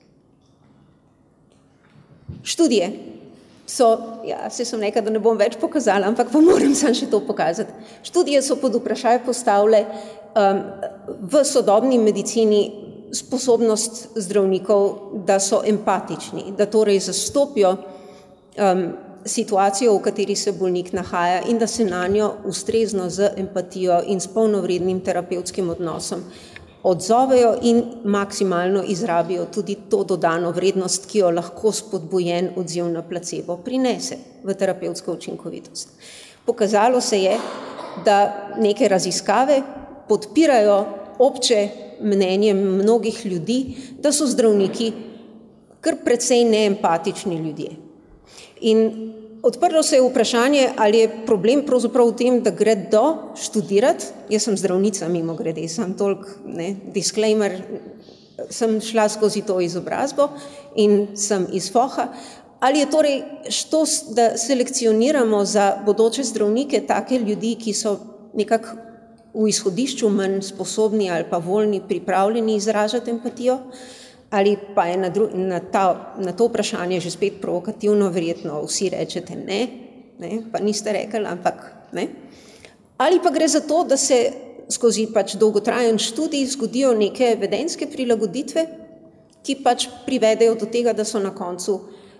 Študije so, ja, se sem nekaj, da ne bom več pokazala, ampak pa moram sam še to pokazati. Študije so pod vprašaj postavile um, v sodobni medicini sposobnost zdravnikov, da so empatični, da torej zastopijo um, situacijo, v kateri se bolnik nahaja in da se nanjo ustrezno z empatijo in s polnovrednim terapevtskim odnosom odzovejo in maksimalno izrabijo tudi to dodano vrednost, ki jo lahko spodbujen odziv na placebo prinese v terapevtsko učinkovitost. Pokazalo se je, da neke raziskave podpirajo obče mnenje mnogih ljudi, da so zdravniki kar precej neempatični ljudje. In odprlo se je vprašanje, ali je problem pravzaprav v tem, da gre do študirati. Jaz sem zdravnica, mimo grede, sem toliko, ne, disclaimer, sem šla skozi to izobrazbo in sem iz Foha. Ali je torej što, da selekcioniramo za bodoče zdravnike take ljudi, ki so nekako v izhodišču manj sposobni ali pa voljni, pripravljeni izražati empatijo? Ali pa je na, dru, na, ta, na to vprašanje že spet provokativno, verjetno vsi rečete ne, ne, pa niste rekli, ampak ne. Ali pa gre za to, da se skozi pač dolgotrajen študij zgodijo neke vedenjske prilagoditve, ki pač privedejo do tega, da so na koncu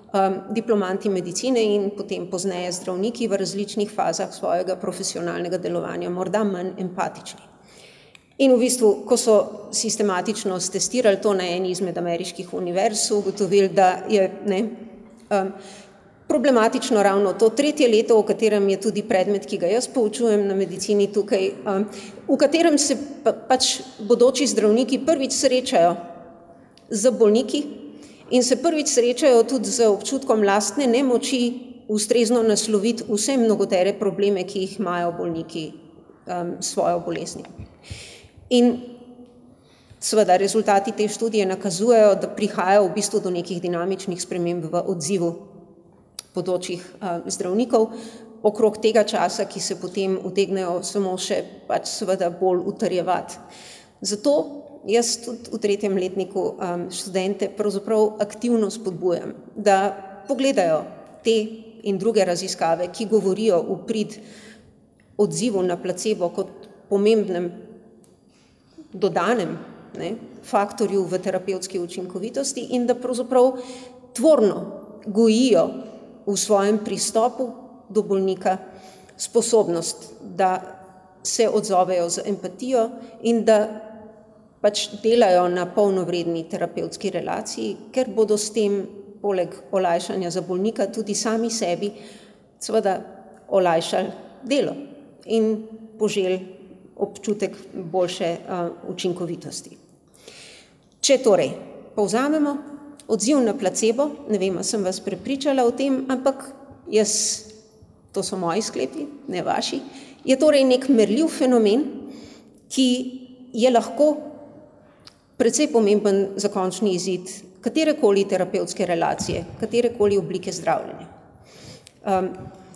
um, diplomanti medicine in potem pozneje zdravniki v različnih fazah svojega profesionalnega delovanja, morda manj empatični. In v bistvu, ko so sistematično stestirali to na eni izmed ameriških univerz, so ugotovili, da je ne, um, problematično ravno to tretje leto, v katerem je tudi predmet, ki ga jaz poučujem na medicini tukaj, um, v katerem se pa, pač bodoči zdravniki prvič srečajo z bolniki in se prvič srečajo tudi z občutkom lastne nemoči ustrezno nasloviti vse mnogotere probleme, ki jih imajo bolniki um, svojo bolezni. In seveda rezultati te študije nakazujejo, da prihajajo v bistvu do nekih dinamičnih sprememb v odzivu bodočih uh, zdravnikov okrog tega časa, ki se potem utegnejo samo še pač seveda bolj utrjevati. Zato jaz tudi v tretjem letniku um, študente pravzaprav aktivno spodbujam, da pogledajo te in druge raziskave, ki govorijo v prid odzivu na placebo kot pomembnem dodanem ne, faktorju v terapevtski učinkovitosti in da pravzaprav tvorno gojijo v svojem pristopu do bolnika sposobnost, da se odzovejo z empatijo in da pač delajo na polnovredni terapevtski relaciji, ker bodo s tem poleg olajšanja za bolnika tudi sami sebi seveda olajšali delo in poželi občutek boljše uh, učinkovitosti. Če torej povzamemo, odziv na placebo, ne vem, a sem vas prepričala o tem, ampak jaz, to so moji sklepi, ne vaši, je torej nek merljiv fenomen, ki je lahko precej pomemben za končni izid katerekoli terapevtske relacije, katerekoli oblike zdravljenja. Um,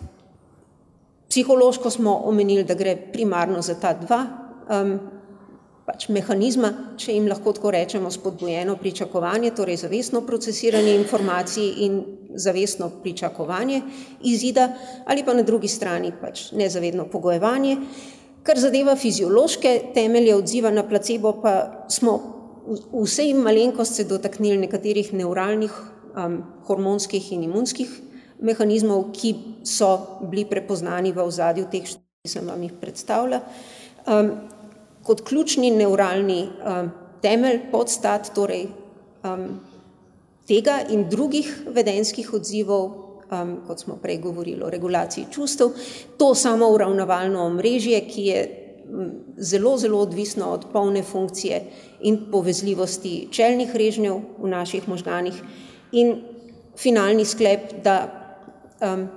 Psihološko smo omenili, da gre primarno za ta dva um, pač mehanizma, če jim lahko tako rečemo, spodbujeno pričakovanje, torej zavestno procesiranje informacij in zavestno pričakovanje izida, ali pa na drugi strani pač nezavedno pogojevanje. Kar zadeva fiziološke temelje odziva na placebo, pa smo vsej malenkost se dotaknili nekaterih neuralnih, um, hormonskih in imunskih mehanizmov, ki so bili prepoznani v ozadju teh študij, ki sem vam jih predstavila. Um, kot ključni neuralni um, temelj, podstat, torej um, tega in drugih vedenjskih odzivov, um, kot smo prej govorili o regulaciji čustev, to samo uravnovalno omrežje, ki je zelo, zelo odvisno od polne funkcije in povezljivosti čelnih režnjev v naših možganih in finalni sklep, da Um,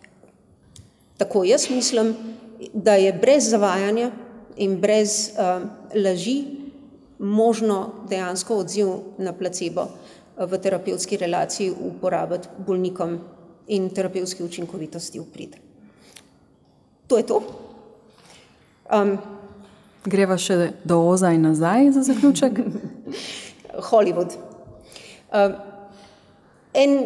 tako jaz mislim, da je brez zavajanja in brez um, laži možno dejansko odziv na placebo v terapevtski relaciji uporabiti bolnikom in terapevtski učinkovitosti v prid. To je to. Um, Greva še do Oza in nazaj za zaključek? Hollywood. Um, en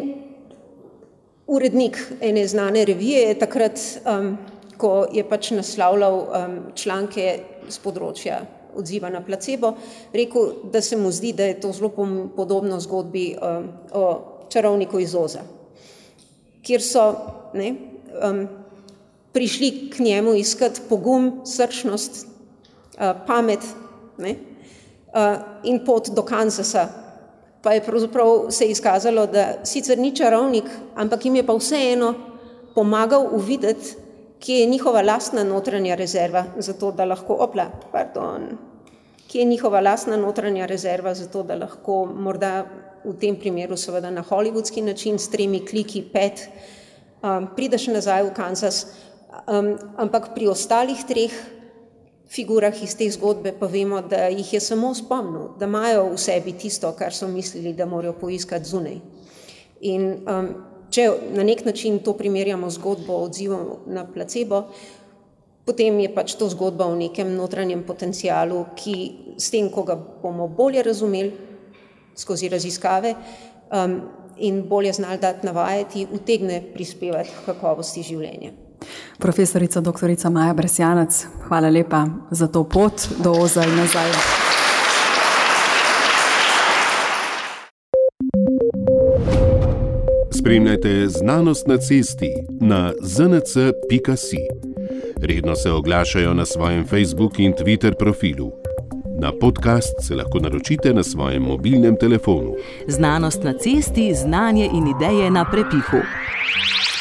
Urednik ene znane revije je takrat, um, ko je pač naslavljal um, članke z področja odziva na placebo, rekel, da se mu zdi, da je to zelo podobno zgodbi um, o čarovniku iz Oza, kjer so ne, um, prišli k njemu iskati pogum, srčnost, uh, pamet ne, uh, in pot do Kansasa. Pa je pravzaprav se izkazalo, da sicer ni čarovnik, ampak jim je pa vseeno pomagal uvideti, kje je njihova lastna notranja rezerva, zato da lahko, opla, pardon, kje je njihova lastna notranja rezerva, zato da lahko morda v tem primeru seveda na hollywoodski način s tremi kliki pet um, prideš nazaj v Kansas, um, ampak pri ostalih treh figurah iz te zgodbe pa vemo, da jih je samo spomnil, da imajo v sebi tisto, kar so mislili, da morajo poiskati zunaj. In um, če na nek način to primerjamo zgodbo o odzivu na placebo, potem je pač to zgodba o nekem notranjem potencialu, ki s tem, ko ga bomo bolje razumeli skozi raziskave um, in bolje znali dati navajati, utegne prispevati k kakovosti življenja. Profesorica doktorica Maja Bresjanac, hvala lepa za to pot do Oza in nazaj. Spremljajte Znanost na cesti na zn c pika si. Redno se oglašajo na svojem Facebook in Twitter profilu. Na podcast se lahko naročite na svojem mobilnem telefonu. Znanost na cesti, znanje in ideje na prepihu.